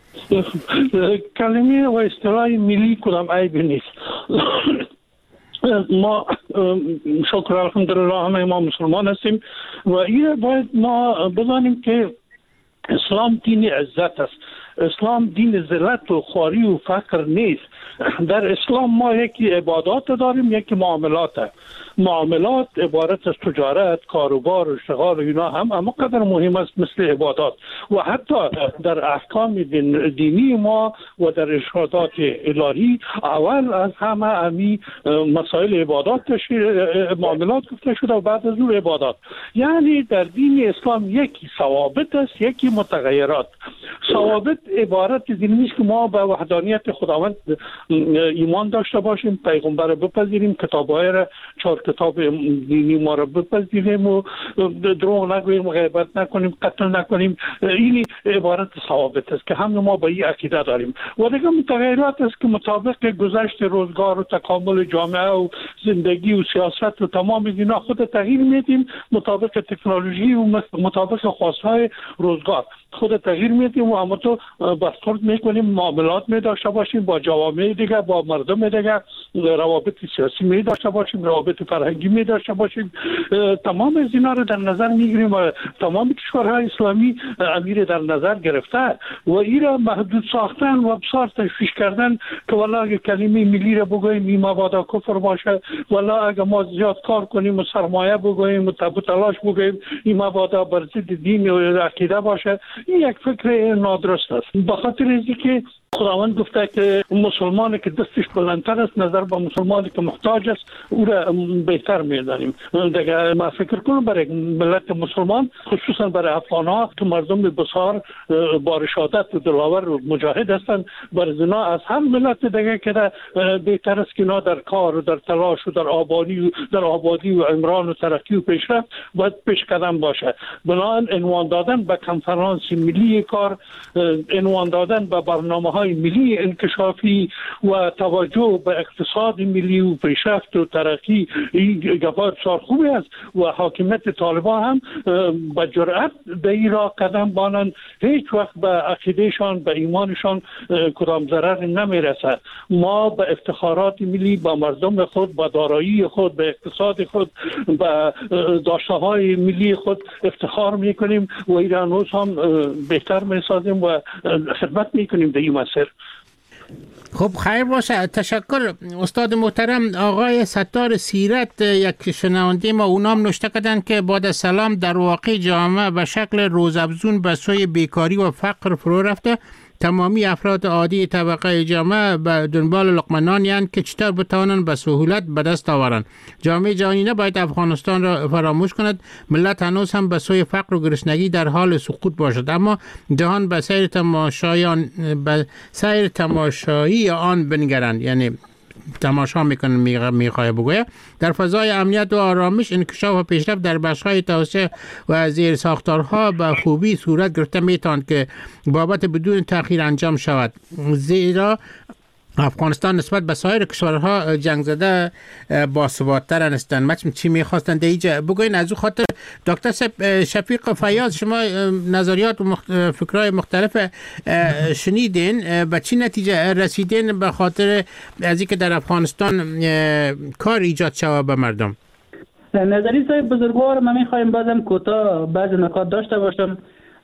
کلمه و اصطلاح ملی کدام عیب نیست. ما شکر الحمدلله همه ما مسلمان هستیم و این باید ما بدانیم که اسلام دین عزت است. اسلام دین ذلت و خواری و فقر نیست. در اسلام ما یکی عبادات داریم، یکی معاملات. معاملات عبارت از تجارت، کاروبار و اشتغال و اینا هم اما قدر مهم است مثل عبادات. و حتی در احکام دینی ما و در ارشادات الهی اول از همه امی مسائل عبادات معاملات گفته شده و بعد از اون عبادات. یعنی در دین اسلام یکی ثوابت است، یکی متغیرات. ثوابت عبارت دین نیست که ما به وحدانیت خداوند ایمان داشته باشیم، پیغمبر بپذیریم، کتاب‌های را 4 کتاب دینی ما را بپذیریم و دروغ نگوییم، غیبت نکنیم، قتل نکنیم. این عبارت ثابت است که هم ما با این عقیده داریم. و دیگه متغیرات است که مطابق گذشت روزگار و تکامل جامعه و زندگی و سیاست و تمام اینا خود تغییر میدیم مطابق تکنولوژی و مطابق خواستهای روزگار خود تغییر میدیم و اما تو برخورد میکنیم، معاملات می داشته باشیم با جوامع دیگه، با مردم دیگه، روابط سیاسی می داشته باشیم، روابط فرهنگی می داشته باشیم. تمام از اینا رو در نظر میگیریم و تمام کشورهای اسلامی امیر در نظر گرفته و این را محدود ساختن و بسیار تشویش کردن که والا اگه کلمه ملی را بگوییم این مبادا کفر باشه، والا اگه ما زیاد کار کنیم و سرمایه بگوییم و تب و تلاش بگوییم این مبادا بر ضد دین و عقیده باشه. این یک فکر نادرست است. به خاطر اینکه خداوند گفته که مسلمانی که دستش بلندتر است نظر به مسلمانی که محتاج است او را بهتر می‌دانیم. دیگه ما فکر کنم برای ملت مسلمان خصوصا برای افغان‌ها که مردم بسیار با رشادت و دلاور و مجاهد هستند، برای اینا از هم ملت دیگه که بهتر است که اینا در کار و در تلاش و در آبادی و عمران و ترقی و پیشرفت باید پیش قدم باشه. بنابراین عنوان دادن به کنفرانس ملی کار، عنوان دادن به برنامه‌های ملی انکشافی و توجه به اقتصاد ملی و پیشرفت و ترقی این گپات بسیار خوبی است و حاکمیت طالبان هم با جرأت به این راه قدم بانند. هیچ وقت به عقیدهشان به ایمانشان کدام ضرر نمیرسد. ما به افتخارات ملی، با مردم خود، با دارایی خود، به اقتصاد خود، به داشته‌های ملی خود افتخار میکنیم و ایران روز هم بهتر میسازیم و خدمت میکنیم به این مسیر. خب خیر باشه، تشکر استاد محترم. آقای ستار سیرت یک شنونده ما اونام نوشته کردن که بعد سلام در واقع جامعه به شکل روزافزون به سوی بیکاری و فقر فرو رفته. تمامی افراد عادی طبقه جامعه به دنبال لقمه نانی اند که چطور بتوانند به سهولت به دست آورند. جامعه جهانی نباید افغانستان را فراموش کند. ملت هنوز هم به سوی فقر و گرسنگی در حال سقوط باشد، اما جهان به سیر تماشایی آن بنگرند، یعنی تماشا میکنن میخواه بگویه. در فضای امنیت و آرامش انکشاف و پیشرفت در بخش‌های توسعه و زیر ساختارها به خوبی صورت گرفته میتواند که بابت بدون تأخیر انجام شود، زیرا افغانستان نسبت به سایر کشورها جنگ زده باثبات‌تر هستند. مثلا چی می‌خواستند دیگه بگوین؟ از او خاطر دکتر شفیق فیاض، شما نظریات و فکرهای مختلف شنیدین، به چی نتیجه رسیدین به خاطر از اینکه در افغانستان کار ایجاد شود به مردم؟ نظری صاحب بزرگوار، ما می‌خوایم بازم کوتاه بعضی نکات داشته باشم.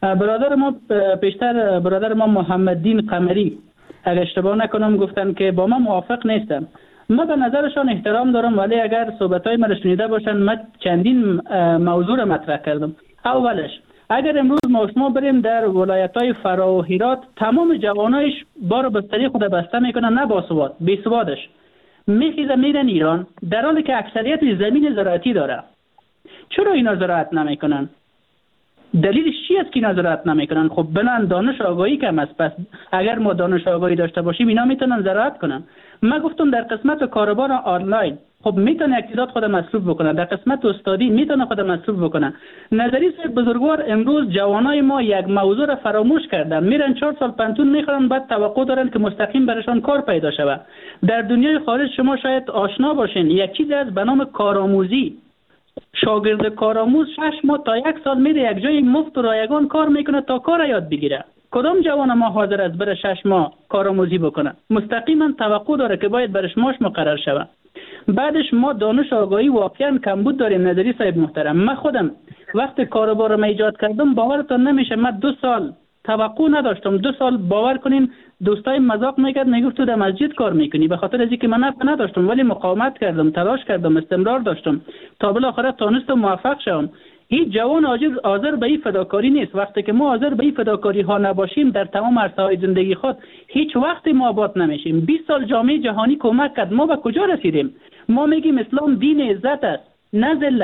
برادر ما محمددین قمری اگر اشتباه نکنم گفتن که با ما موافق نیستم. ما به نظرشان احترام دارم، ولی اگر صحبت‌های ما را شنیده باشن، ما چندین موضوع را مطرح کردم. اولش اگر امروز ما شما بریم در ولایت‌های فرا و هرات، تمام جوانایش بار بستری خود بسته میکنن، نه باثبات، بی‌ثباتش میخیزه میرن ایران، در حالی که اکثریت زمین زراعتی داره. چرا اینا زراعت نمیکنن؟ دلیلش چی است که اینا زراعت نمیکنن؟ خب بلند دانش آگاهی کم است. پس اگر ما دانش آگاهی داشته باشیم اینا میتونن زراعت کنن. من گفتم در قسمت کاروبار آنلاین خب میتونه اقتصاد خود مصروف بکنه، در قسمت استادی میتونه خود مصروف بکنه. نظری صاحب بزرگوار، امروز جوانای ما یک موضوع را فراموش کردن، میرن 4 سال پنتون میخورن، بعد توقع دارن که مستقیم برشان کار پیدا شود. در دنیای خارج شما شاید آشنا باشین، یک چیزی از به نام کارآموزی. شاگرد کارآموز 6 ماه تا 1 سال میره یک جای مفت و رایگان کار میکنه تا کار یاد بگیره. کدام جوان ما حاضر است بره 6 ماه کارآموزی بکنه؟ مستقیما توقع داره که باید برش معاش مقرر شود. بعدش ما دانش آگاهی واقعا کمبود داریم. نظری صاحب محترم، من خودم وقت کاروبار ما ایجاد کردم، باورتون نمیشه من 2 سال توقع نداشتم. 2 سال باور کنین دوستای مذاق میکرد، میگفت تو در مسجد کار میکنی، به خاطر از اینکه من نفع نداشتم، ولی مقاومت کردم، تلاش کردم، استمرار داشتم تا بالاخره تونستم موفق شوم. هیچ جوان حاضر به این فداکاری نیست. وقتی که ما حاضر به این فداکاری ها نباشیم در تمام عرصه های زندگی خود، هیچ وقت ما آباد نمیشیم. 20 سال جامعه جهانی کمک کرد، ما به کجا رسیدیم؟ ما میگیم اسلام دین عزت است، نه ذلت.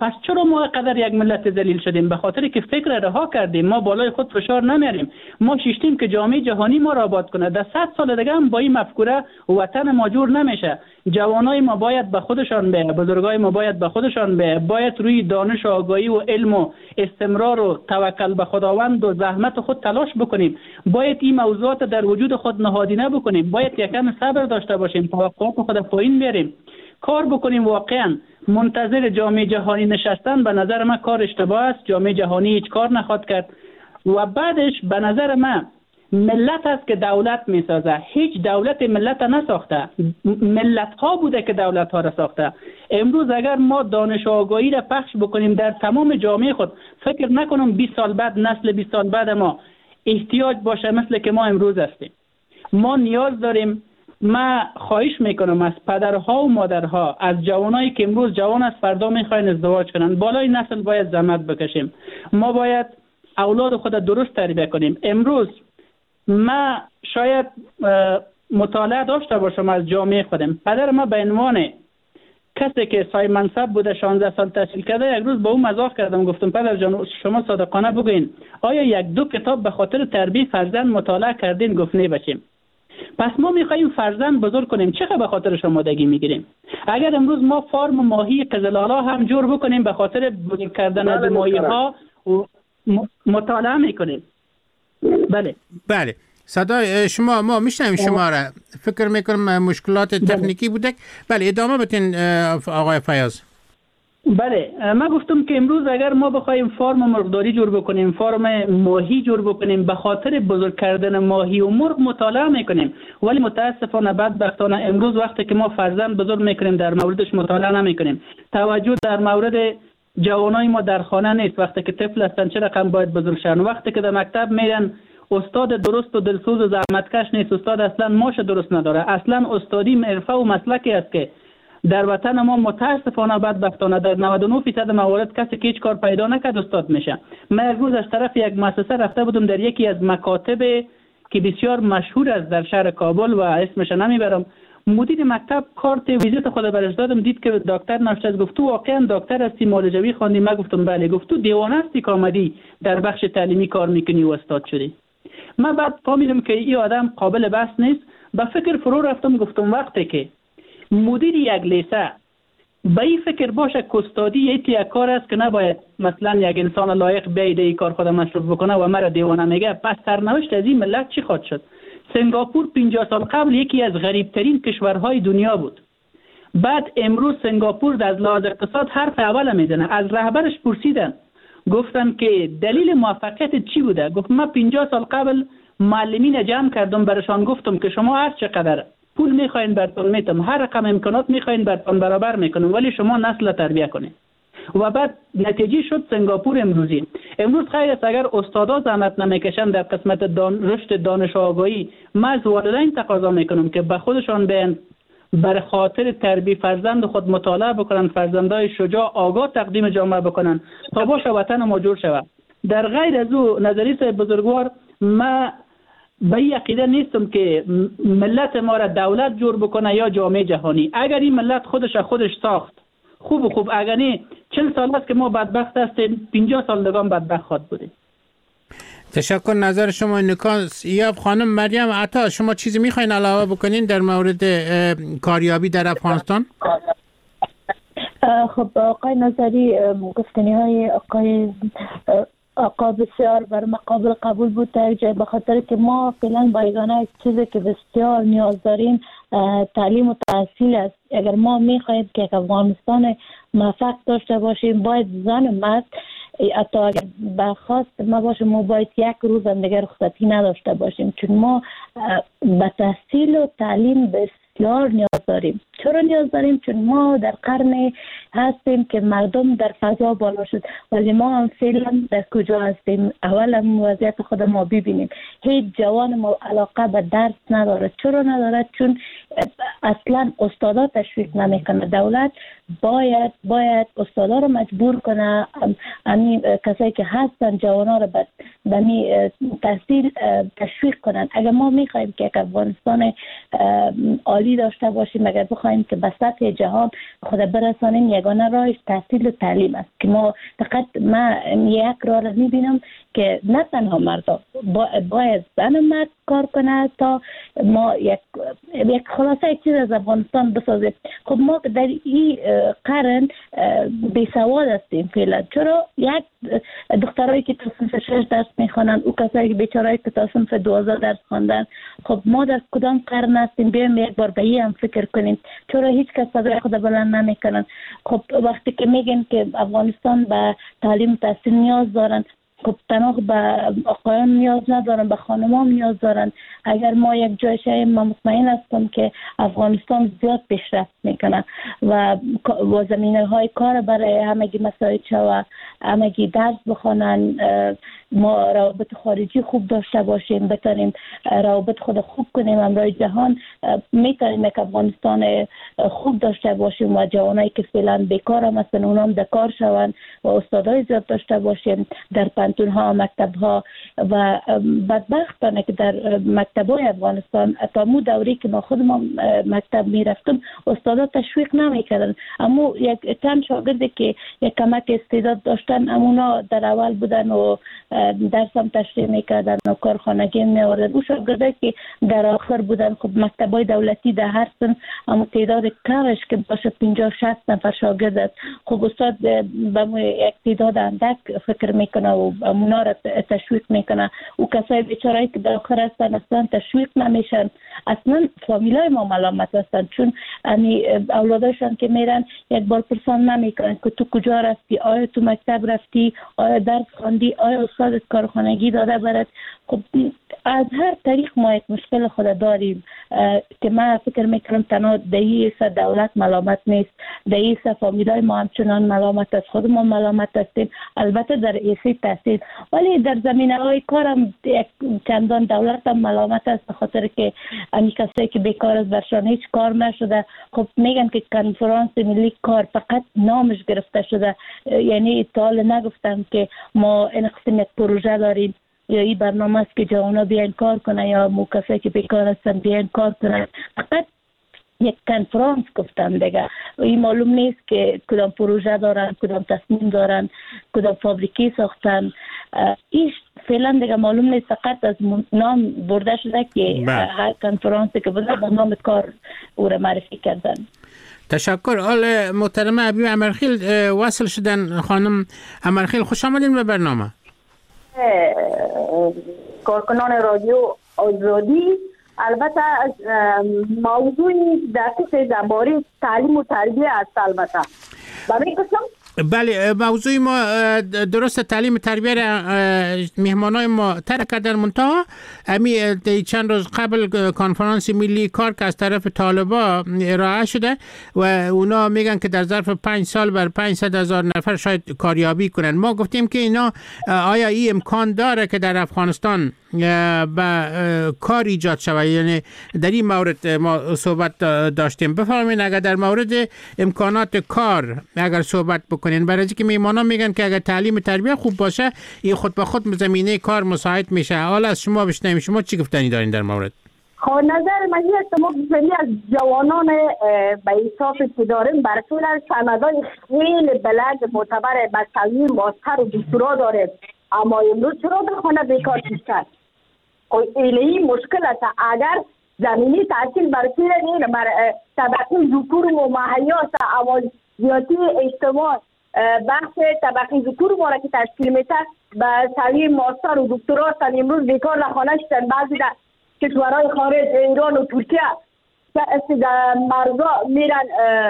پس چرا ما قدر یک ملت ذلیل شدیم؟ به خاطر که فکر رها کردیم، ما بالای خود فشار نمیاریم. ما شیشتیم که جامعه جهانی ما را آباد کنه. در 100 سال دیگه هم با این مفکوره وطن ما جور نمیشه. جوانای ما باید به خودشان به، بزرگای ما باید به خودشان به، باید روی دانش و آگاهی و علم و استمرار و توکل به خداوند و زحمت خود تلاش بکنیم. باید این موضوعات در وجود خود نهادینه بکنیم. باید یکم صبر داشته باشیم، توقعات خود پایین بیاریم، کار بکنیم. واقعا منتظر جامعه جهانی نشستن به نظر من کار اشتباه است. جامعه جهانی هیچ کار نخواهد کرد و بعدش به نظر من ملت است که دولت میسازه. هیچ دولت ملت نساخته، ملت ها بوده که دولت ها را ساخته. امروز اگر ما دانش و آگاهی را پخش بکنیم در تمام جامعه خود، فکر نکنم 20 سال بعد، نسل 20 سال بعد ما احتیاج باشه مثل که ما امروز هستیم. ما نیاز داریم. من خواهش میکنم از پدرها و مادرها، از جوانایی که امروز جوان است فردا میخواین ازدواج کنن، بالای نسل باید زحمت بکشیم. ما باید اولاد خود درست تربیت کنیم. امروز من شاید مطالعه داشته باشم از جامعه خودم. پدر ما به عنوان کسی که صاحب منصب بوده 16 سال تحصیل کرده، یک روز با اون مزاح کردم، گفتم پدر جان شما صادقانه بگوین آیا یک دو کتاب به خاطر تربیت فرزند مطالعه کردین؟ گفت نه بچیم. پس ما میخوایم فرزند بزرگ کنیم، چقدر به خاطرش آمادگی میگیریم؟ اگر امروز ما فارم ماهی قزلالا هم جور بکنیم به خاطر بزرگ کردن از ماهی ها مطالعه میکنیم. بله صدای شما ما میشنویم شما را. فکر میکنم مشکلات تکنیکی بوده. بله ادامه بدین آقای فیاض. بله من گفتم که امروز اگر ما بخوایم فارم مرغداری جور بکنیم، فارم ماهی جور بکنیم، به خاطر بزرگ کردن ماهی و مرغ مطالعه میکنیم، ولی متاسفانه بدبختانه امروز وقتی که ما فرزند بزرگ میکنیم در موردش مطالعه نمیکنیم. توجه در مورد جوانای ما در خانه نیست. وقتی که طفل هستن چه رقم باید بزرگ شن، وقتی که در مکتب میرن استاد درست و دلسوز و زحمتکش نیست. استاد اصلا ماش درست نداره. اصلا استادی حرفه و مسلکی است که در وطن ما متاسفانه بدبختانه در 99% موارد کسی که هیچ کار پیدا نکرد استاد میشه. من یک روز از طرف یک مؤسسه رفته بودم در یکی از مکاتب که بسیار مشهور است در شهر کابل و اسمش نمیبرم. مدیر مکتب کارت ویزیت خود برش دادم، دید که دکتر نوشته است. گفت تو واقعا دکتر هستی معالجوی خواندی؟ من گفتم بله. گفت تو دیوانه هستی که آمدی در بخش تعلیمی کار میکنی و استاد شدی؟ من بعد فهمیدم که این آدم قابل بحث نیست. به فکر فرو رفتم، گفتم وقتی که مدیر یک لیسه به این فکر باشه که استادی یک کار است که نباید مثلا یک انسان لایق بیاید این کار خود مصرف بکنه و مرا دیوانه میگه، پس سرنوشت از این ملت چی خواهد شد؟ سنگاپور 50 سال قبل یکی از غریبترین کشورهای دنیا بود. بعد امروز سنگاپور از لحاظ اقتصاد حرف اول میزنه. از رهبرش پرسیدن، گفتن که دلیل موفقیت چی بوده؟ گفت من 50 سال قبل معلمین جمع کردم، برشان گفتم که شما هر چقدر پول میخواین براتون میتم، هر رقم امکانات میخواین براتون برابر میکنم، ولی شما نسل تربیت کنید. و بعد نتیجه شد سنگاپور امروزی. امروز خیر است اگر استادا زحمت نمیکشن در قسمت رشد دانش و آگاهی. من از والدین تقاضا میکنم که به خودشان بیان بر خاطر تربیت فرزند خود مطالعه بکنن، فرزندای شجاع آگاه تقدیم جامعه بکنن تا باشه وطن ما جور شود. در غیر از او نظریه بزرگوار، من به این عقیده نیستم که ملت ما را دولت جور بکنه یا جامعه جهانی. اگر این ملت خودش ساخت خوب، اگر نه 40 سال است که ما بدبخت هستیم، 50 سال دیگه بدبخت خواهد بودیم. تشکر. نظر شما نکاس. یا خانم مریم عطا، شما چیزی میخواین علاوه بکنین در مورد کاریابی در افغانستان؟ خب آقای نظری گفتنی های آقا بسیار بر مقابل قبول بود در جای، به خاطر که ما فعلا با یگانه چیزی که بسیار نیاز داریم تعلیم و تحصیل است. اگر ما میخواهیم که افغانستان موفق داشته باشیم، باید زن و مرد حتی اگر برخواست ما باشیم، ما باید یک روز هم دیگر رخصتی نداشته باشیم، چون ما به تحصیل و تعلیم بسیار نیاز داریم. چرا نیاز داریم؟ چون ما در قرن هستیم که مردم در فضا بالا شد، ولی ما هم فعلا در کجا هستیم؟ اول هم وضعیت خود ما ببینیم. هیچ جوان ما علاقه به درس نداره. چرا نداره؟ چون اصلا استادا تشویق نمیکنه. دولت باید استادا رو مجبور کنه، کسایی که هستن جوانا رو به تحصیل تشویق کنن. اگر ما میخوایم که افغانستان عالی داشته باشیم، اگر بخوایم که به سطح جهان خود برسانیم، یگانه راهش تحصیل و تعلیم است که ما یک راه رو میبینم که نه تنها مردا، باید زن و مرد کار کنه تا ما یک خلاصه یک چیز از افغانستان بسازیم. خب ما در این قرن بی سواد هستیم فعلا. چرا یک دخترایی که تا صنف 6 درس میخوانن، او کسایی که بیچارهایی که تا صنف 12 درس خواندن، خب ما در کدام قرن هستیم؟ بیایم یک بار به این هم فکر کنیم. چرا هیچ کس صدای خود بلند نمیکنن؟ خب وقتی که میگن که افغانستان به تعلیم و تحصیل نیاز دارن، خب تنها به آقایان نیاز ندارن، به خانمان نیاز دارن. اگر ما یک جای شاییم، من مطمئن هستم که افغانستان زیاد پیشرفت میکنه و زمینه های کار برای همگی مساعد شود، همگی درس بخوانن، ما روابط خارجی خوب داشته باشیم، بتونیم روابط خود خوب کنیم امروی جهان، میتونیم که افغانستان خوب داشته باشیم و جوانایی که فعلا بیکار هم هستن اونا هم دکار شون و استادای زیاد داشته باشیم در پانتون ها، مکتب ها. و بدبختانه که در مکتب های افغانستان تا مو دوری که ما خودم مکتب میرفتم استادا تشویق نمیکردن، اما یک چند شاگردی که یک کمک استعداد داشتن امونا در اول بودن و درس هم تشریح میکردن و کارخانگی میوردن. او شاگردی که در آخر بودن، خب مکتبای دولتی در هر سن اما تعداد کمش که باشه 50-60 نفر شاگرد است. خب استاد به یک تعداد اندک فکر میکنه و امونا را تشویق میکنه. او کسای بیچارهایی که در آخر هستن اصلا تشویق نمیشن، اصلا فامیلای ما ملامت هستن، چون اولاداشان که میرن یک بار پرسان نمیکنن که تو کجا رفتی، آیا تو مکتب رفتی، آیا درس خواندی، آیا استاد کارخانگی داده برات. خب از هر طریق ما یک مشکل خود داریم که من فکر میکنم تنها دهی دولت ملامت نیست، دهی فامیلای ما همچنان ملامت است، خود ما ملامت هستیم، البته در ایسی تحصیل، ولی در زمینه های کارم چندان دولت هم ملامت است، به خاطر که امی کسایی که بیکار است برشان هیچ کار نشده. خب میگن که کنفرانس ملی کار فقط نامش گرفته شده، یعنی اطلاع نگفتن که ما این قسم یک پروژه داریم یا این برنامه است که جوانا بیان کار کنن یا مو کسایی که بیکار هستن بیان کار کنن. فقط یک کنفرانس گفتن دیگه. این معلوم نیست که کدام پروژه دارن، کدام تصمیم دارن، کدام فابریکی ساختن. ایش فعلا دیگه معلوم نیست، فقط از نام برده شده که هر کنفرانسی که بوده با نام کار او را معرفی کردن. تشکر. آل محترمه ابی امرخیل وصل شدن. خانم امرخیل خوش آمدین به برنامه. کارکنان رادیو آزادی، البته موضوع دقیق درباره تعلیم و تربیه است. البته برای قسم بله، موضوع ما درست تعلیم تربیه مهمانای ما ترک کردن، منتها امی چند روز قبل کنفرانس ملی کار که از طرف طالبا ارائه شده و اونا میگن که در ظرف 5 سال بر 500,000 نفر شاید کاریابی کنن. ما گفتیم که اینا آیا این امکان داره که در افغانستان با کار ایجاد شود؟ یعنی در این مورد ما صحبت داشتیم. بفرمایید اگر در مورد امکانات کار اگر صحبت بکنین، برای اینکه میمانا میگن که اگر تعلیم تربیت خوب باشه این خود به خود زمینه کار مساعد میشه. حالا از شما بشنویم، شما چی گفتنی دارین در مورد؟ خب نظر من این است، ما بسیاری از جوانان به حساب که داریم برخیل از سندهای خیلی بلند معتبر بچگی ماستر و دکترا داریم، اما امروز چرا در خانه بیکار کشتن؟ این مشکل است. اگر زمینی تحصیل برخیل این بر طبقه ذکور و مهیاست، اما زیادی اجتماع بحث طبقه ذکور ما را که تشکیل میده به سوی ماستر و دکترا هستند، امروز بیکار در خانه شدن. بعضی در کشورهای خارج ایران و ترکیه در مرزا میرن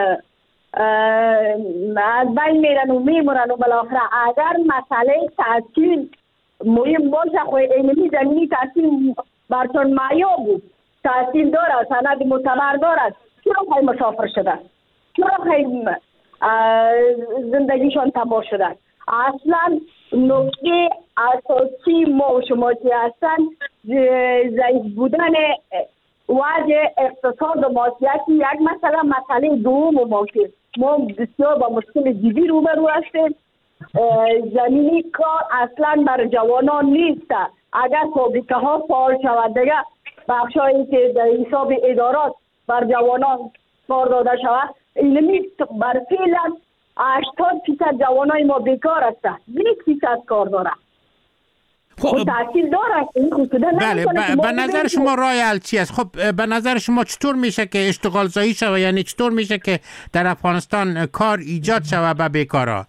از بین میرن و میمونن و بالاخره اگر مسئله تحصیل مهم باشه، خو علمی زمینی تحصیل برچون معیار بود، تحصیل دارد، سند معتبر دارد، چرا خواهی مسافر شدن؟ چرا خواهی زندگیشان تباه شدن؟ اصلا نکته اساسی ما و شما که هستن ضعیف بودن وضع اقتصاد و معاشیتی یک مسئله دوم ما که ما بسیار با مشکل جدی روبرو هستیم. زمینی کار اصلا بر جوانان نیست. اگر فابریکه ها فعال شود دیگه بخشایی که در حساب ادارات بر جوانان کار داده شود اینمی بر فعلا 80% جوانای ما بیکار هستند، 20% کار دارند. خب تحصیل دارند. بله به نظر شما راه حل چی است؟ خب به نظر شما چطور میشه که اشتغال زایی شود؟ یعنی چطور میشه که در افغانستان کار ایجاد شود به بیکارا؟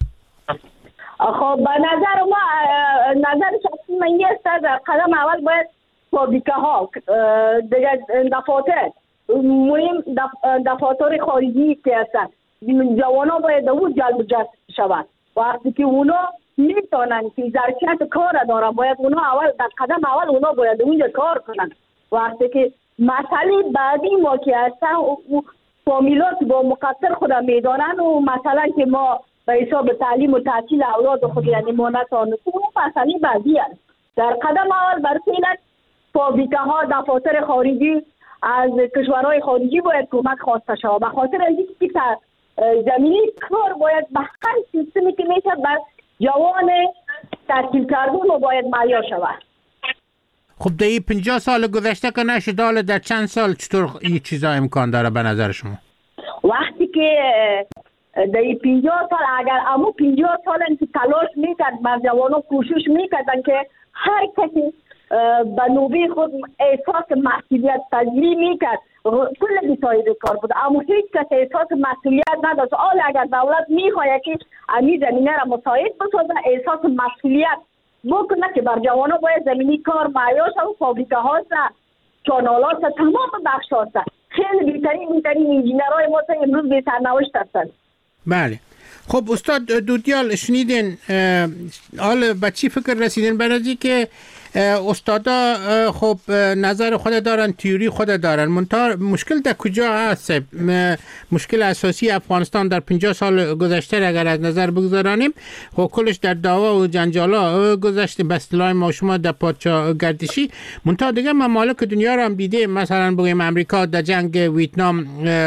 خب به نظر ما نظر شخصی من است در قدم اول باید فابریکه ها دیگه دفاتر مهم دفاتر خارجی که هستند جوانا باید او جلب جذب شود. وقتی که اونا میتونن که ظرفیت کار دارن باید اونا اول در قدم اول اونا باید اونجا کار کنن. وقتی که مسئله بعدی ما که هستن فامیلات با مقصر خودم میدانن و مثلا که ما به حساب تعلیم و تحصیل اولاد خود یعنی ما نتانستیم اون مسئله بعدی است. در قدم اول بر فعلا فابریکه ها دفاتر خارجی از کشورهای خارجی باید کمک خواسته شود به خاطر اینکه زمینی کار باید به هر سیستمی که میشه بر جوان تحصیل کردن و باید مهیا شود. خب در این 50 سال گذشته که نشد، حالا در چند سال چطور این چیزا امکان داره به نظر شما؟ وقتی که در این 50 سال اگر امو 50 سال که تلاش میکرد بر جوانان کوشش میکردن که هر کسی به نوبه خود احساس مسئولیت تجلی میکرد کل بیتاید کار بود اما هیچ کس احساس مسئولیت نداشت. حالا اگر دولت میخواهد که امی زمینه را مساعد بسازه احساس مسئولیت بکنه که بر جوانا باید زمینی کار معیاش و فابریکه هاست چانالات تمام بخش هاست. خیلی بیترین انجینرهای ما امروز به سرنوشت هستند. بله. خب استاد دودیال شنیدین حالا به چی فکر رسیدین؟ برای که استادا خب نظر خود دارن، تیوری خود دارن، منتها مشکل در کجا هست؟ مشکل اساسی افغانستان در 50 سال گذشته اگر از نظر بگذارانیم خب کلش در دعوا و جنجالا گذشته به اصطلاح ما شما در پادشاه گردشی. منتها دیگه ممالک دنیا رو هم دیده، مثلا بگیم امریکا در جنگ ویتنام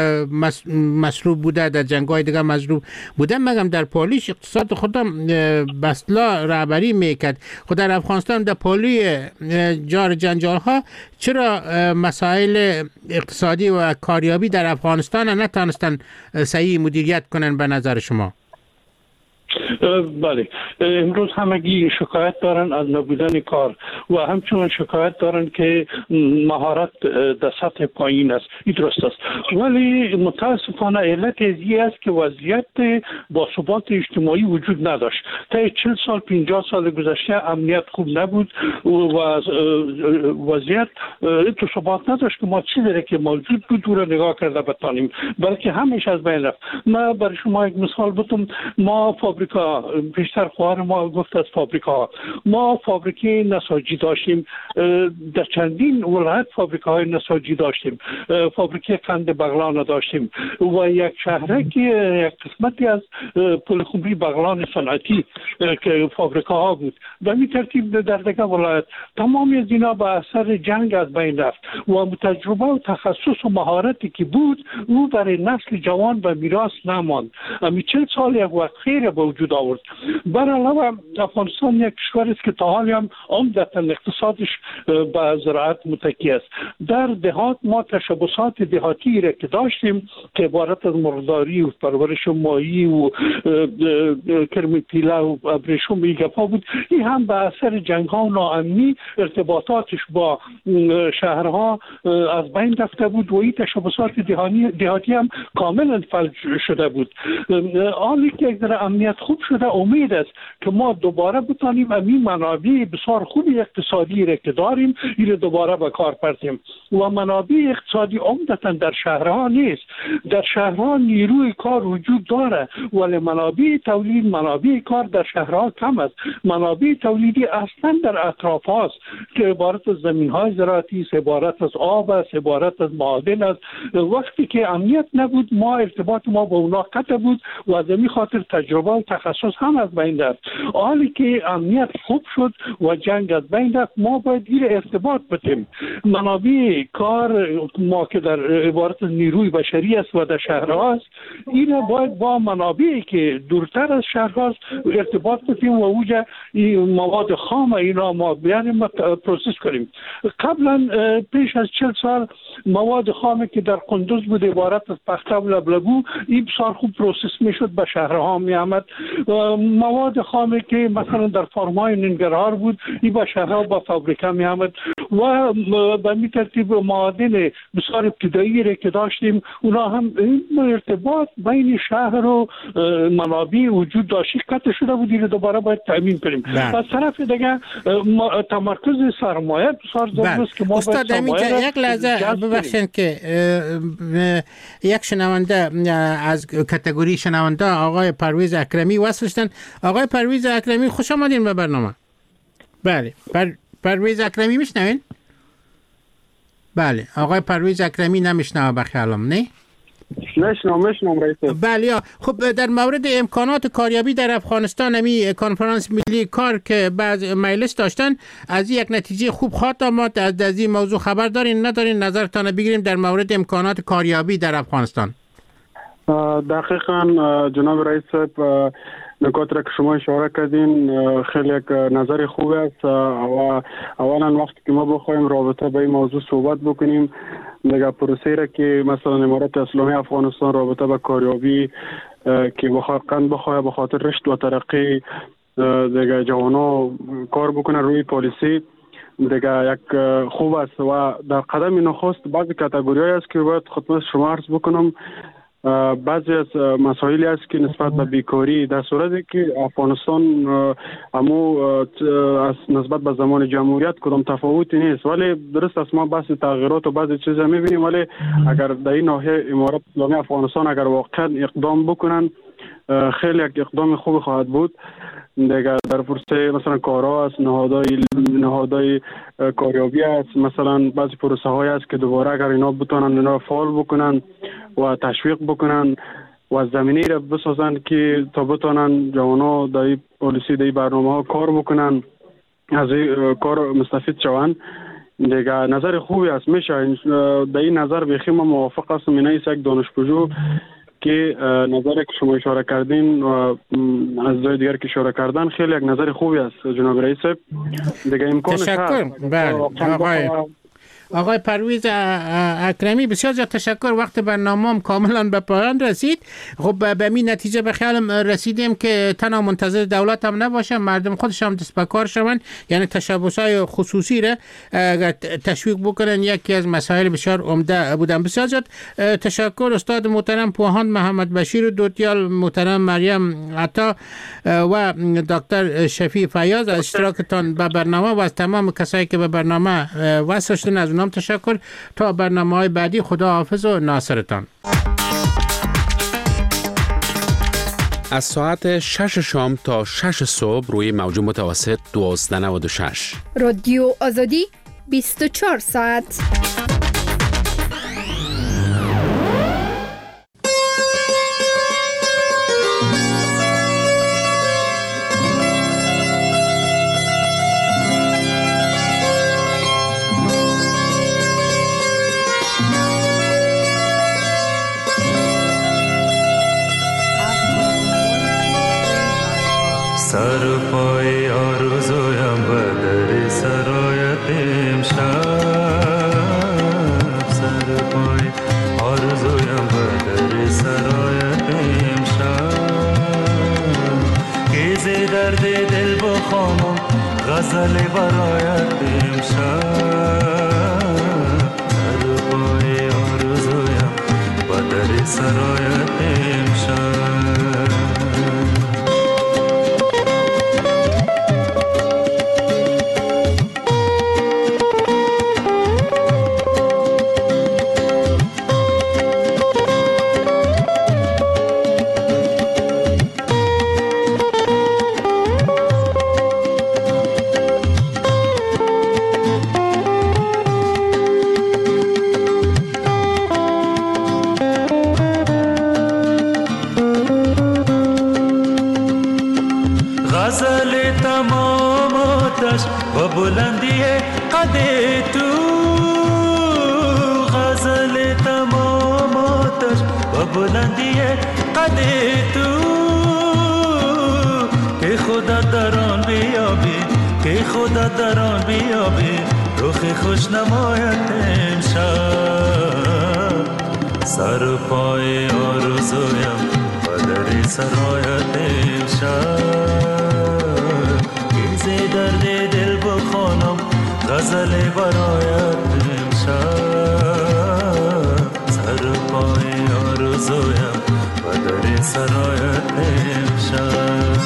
مصروف بوده، در جنگ‌های دیگه مصروف بوده، مگم در پالیش اقتصاد خودم به اصطلاح رهبری میکرد. خود در افغانستان در پالی جار جنجال ها چرا مسائل اقتصادی و کاریابی در افغانستان نتونستن صحیح مدیریت کنن به نظر شما؟ بله، امروز همگی شکایت دارن از نبودن کار و همچنان شکایت دارن که مهارت در سطح پایین است. این درست است، ولی متاسفانه علت ازی است که وضعیت با ثبات اجتماعی وجود نداشت. تا 40 سال 50 سال گذشته امنیت خوب نبود و وضعیت تو ثبات نداشت که ما چیزی که موجود بود رو نگاه کرده بتانیم، بلکه همیشه از بین رفت. من برای شما یک مثال بتونم. ما فابریکا بیشتر خواهر ما گفت از فابریکا، ما فابریکه نساجی داشتیم، در چندین ولایت فابریکای نساجی داشتیم، فابریکه قند بغلان داشتیم و یک شهره که یک قسمتی از پلخمری بغلان صنعتی که فابریکاها بود. به این ترتیب در دیگر ولایت تمامی از اینا به اثر جنگ از بین رفت و تجربه و تخصص و مهارتی که بود او برای نسل جوان به میراث نماند. امی 40 سال یک وقت خیر به وجود آورد. بر علاوه افغانستان یک کشور است که تا حالی هم عمدتاً اقتصادش به زراعت متکی است. در دهات ما تشبسات دهاتی را که داشتیم که عبارت از مرغداری و پرورش ماهی و کرم پیله و ابریشم ایگپا بود. این هم به اثر جنگ ها و ناامنی ارتباطاتش با شهرها از بین رفته بود و این تشبسات دهاتی هم کاملا فلج شده بود. حالی که یک امنیت خوب شده، امید است که ما دوباره بتانیم این منابع بسیار خوبی اقتصادی را که داریم این دوباره به کار پرتیم. و منابع اقتصادی عمدتاً در شهرها نیست. در شهرها نیروی کار وجود داره ولی منابع تولید، منابع کار در شهرها کم است. منابع تولیدی اصلا در اطراف هاست که عبارت از زمین های زراعتی است، عبارت از آب است، عبارت از معادن است. وقتی که امنیت نبود ما ارتباط ما با اونا قطع بود و از این خاطر تجربه و تخصص هم از بین رفت. حالی که امنیت خوب شد و جنگ از بین این ما باید این ارتباط بدیم. منابع کار ما که در عبارت نیروی بشری است و در شهرهاست، این باید با منابعی که دورتر از شهرهاست ارتباط بدیم و اوجا مواد خام اینا ما بیانیم پروسس کنیم. قبلا پیش از 40 سال مواد خامی که در قندوز بود عبارت از پخته و لبلبو، این بسیار خوب پروسس میشد به شهرها می آمد. مواد خامی که مثلا در فرمای ننگرهار بود این به شهرها با فابریکه می آمد و به می ترتیب معادن بسیار ابتدایی را که داشتیم اونا هم ارتباط بین شهر و منابع وجود داشتی قطع شده بود، این دوباره باید تامین کنیم. از طرف دیگه تمرکز سرمایه بسیار ضروری است که ما استاد سرمایه یک لحظه ببخشید که یک شنونده از کاتگوری شنونده آقای پرویز اکرمی وصل شدن. آقای پرویز اکرمی خوش آمدین به برنامه. بله پرویز اکرمی میشنوین؟ بله آقای پرویز اکرمی نمیشنوه بخیالم نه؟ نشنم رئیس. بله خب در مورد امکانات کاریابی در افغانستان همی کنفرانس ملی کار که بعض مجلس داشتن از یک نتیجه خوب خواهد آمد. از این موضوع خبر دارین ندارین نظرتان بگیریم در مورد امکانات کاریابی در افغانستان؟ دقیقاً جناب رئیس صاحب نکات را که شما اشاره کردین خیلی یک نظر خوب است و اولا وقتی که ما بخوایم رابطه به این موضوع صحبت بکنیم دیگه پروسه را که مثلا امارت اسلامی افغانستان رابطه به کاریابی که بخواه به خاطر رشد و ترقی دیگه جوانا کار بکنه روی پالیسی دیگه یک خوب است و در قدم نخست بعضی کاتگوری است که باید خدمت شما عرض بکنم. بعضی از مسائلی است که نسبت به بیکاری در صورتی که افغانستان امو از نسبت به زمان جمهوریت کدام تفاوتی نیست، ولی درست است ما بحث تغییرات و بعضی چیزا میبینیم، ولی اگر در این ناحیه امارت اسلامی افغانستان اگر واقعا اقدام بکنن خیلی یک اقدام خوب خواهد بود. دیگه در پروسه مثلا کارها است، نهادهای کاریابی است، مثلا بعضی پروسه های است که دوباره اگر اینا بتونن اینا فعال بکنن و تشویق بکنن و زمینه را بسازن که تا بتونن جوانا در این پالیسی در این برنامه ها کار بکنن از این کار مستفید شوند. دیگه نظر خوبی است. میشه در این نظر بخیم موافق هستم. این است یک دانشپژوه که نظر که شما اشاره کردین و از جای دیگر که اشاره کردن خیلی یک نظر خوبی است جناب رئیس. دیگه امکانش هست. تشکر. بله آقای پرویز اکرمی بسیار زیاد تشکر. وقت برنامه کاملا به پایان رسید. خب به این نتیجه به خیالم رسیدیم که تنها منتظر دولت هم نباشه، مردم خودش هم دست به کار شون، یعنی تشبس‌های خصوصی را تشویق بکنن. یکی از مسائل بسیار عمده بودن. بسیار زیاد تشکر استاد محترم پوهاند محمد بشیر دوتیال، محترم مریم عطا و دکتر شفیع فیاض از اشتراکتان به برنامه و از تمام کسایی که به برنامه وصل شدن از اونام تشکر. تا برنامه‌های بعدی خدا حافظ و ناصرتان. از ساعت 6 شام تا 6 صبح روی موج متوسط 1296 رادیو آزادی 24 ساعت. سر پای آرزویم به در سرایت امشب بلندی قد تو، غزل تماماتش و بلندی قد تو، که خدا در آن بیابی، که خدا در آن بیابی، رخ خوش نمایت امشب. سر و پای آرزویم و در سرایت امشب، که ز درد دل بخوانم غزل برایت امشب. سر و پای آرزویم و در سرایت امشب.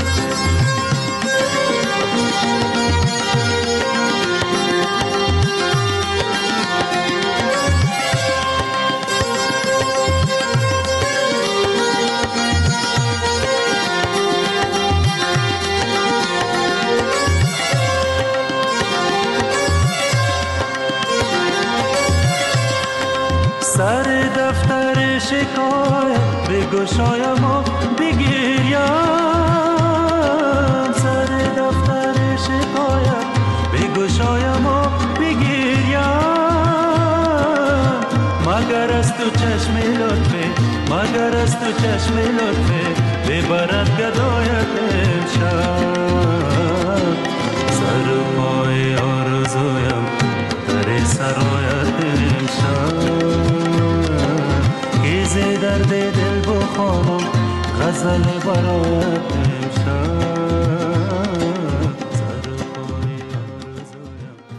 سر دفتر شکایت بگشایم و بگیریم، سر دفتر شکایت بگشایم و بگیریم، مگر از تو چشم لطفه، مگر از تو چشم لطفه ببرد گدایت امشب. سر و پای آرزویم در سرایت امشب، که ز درد دل بخوانم غزل برایت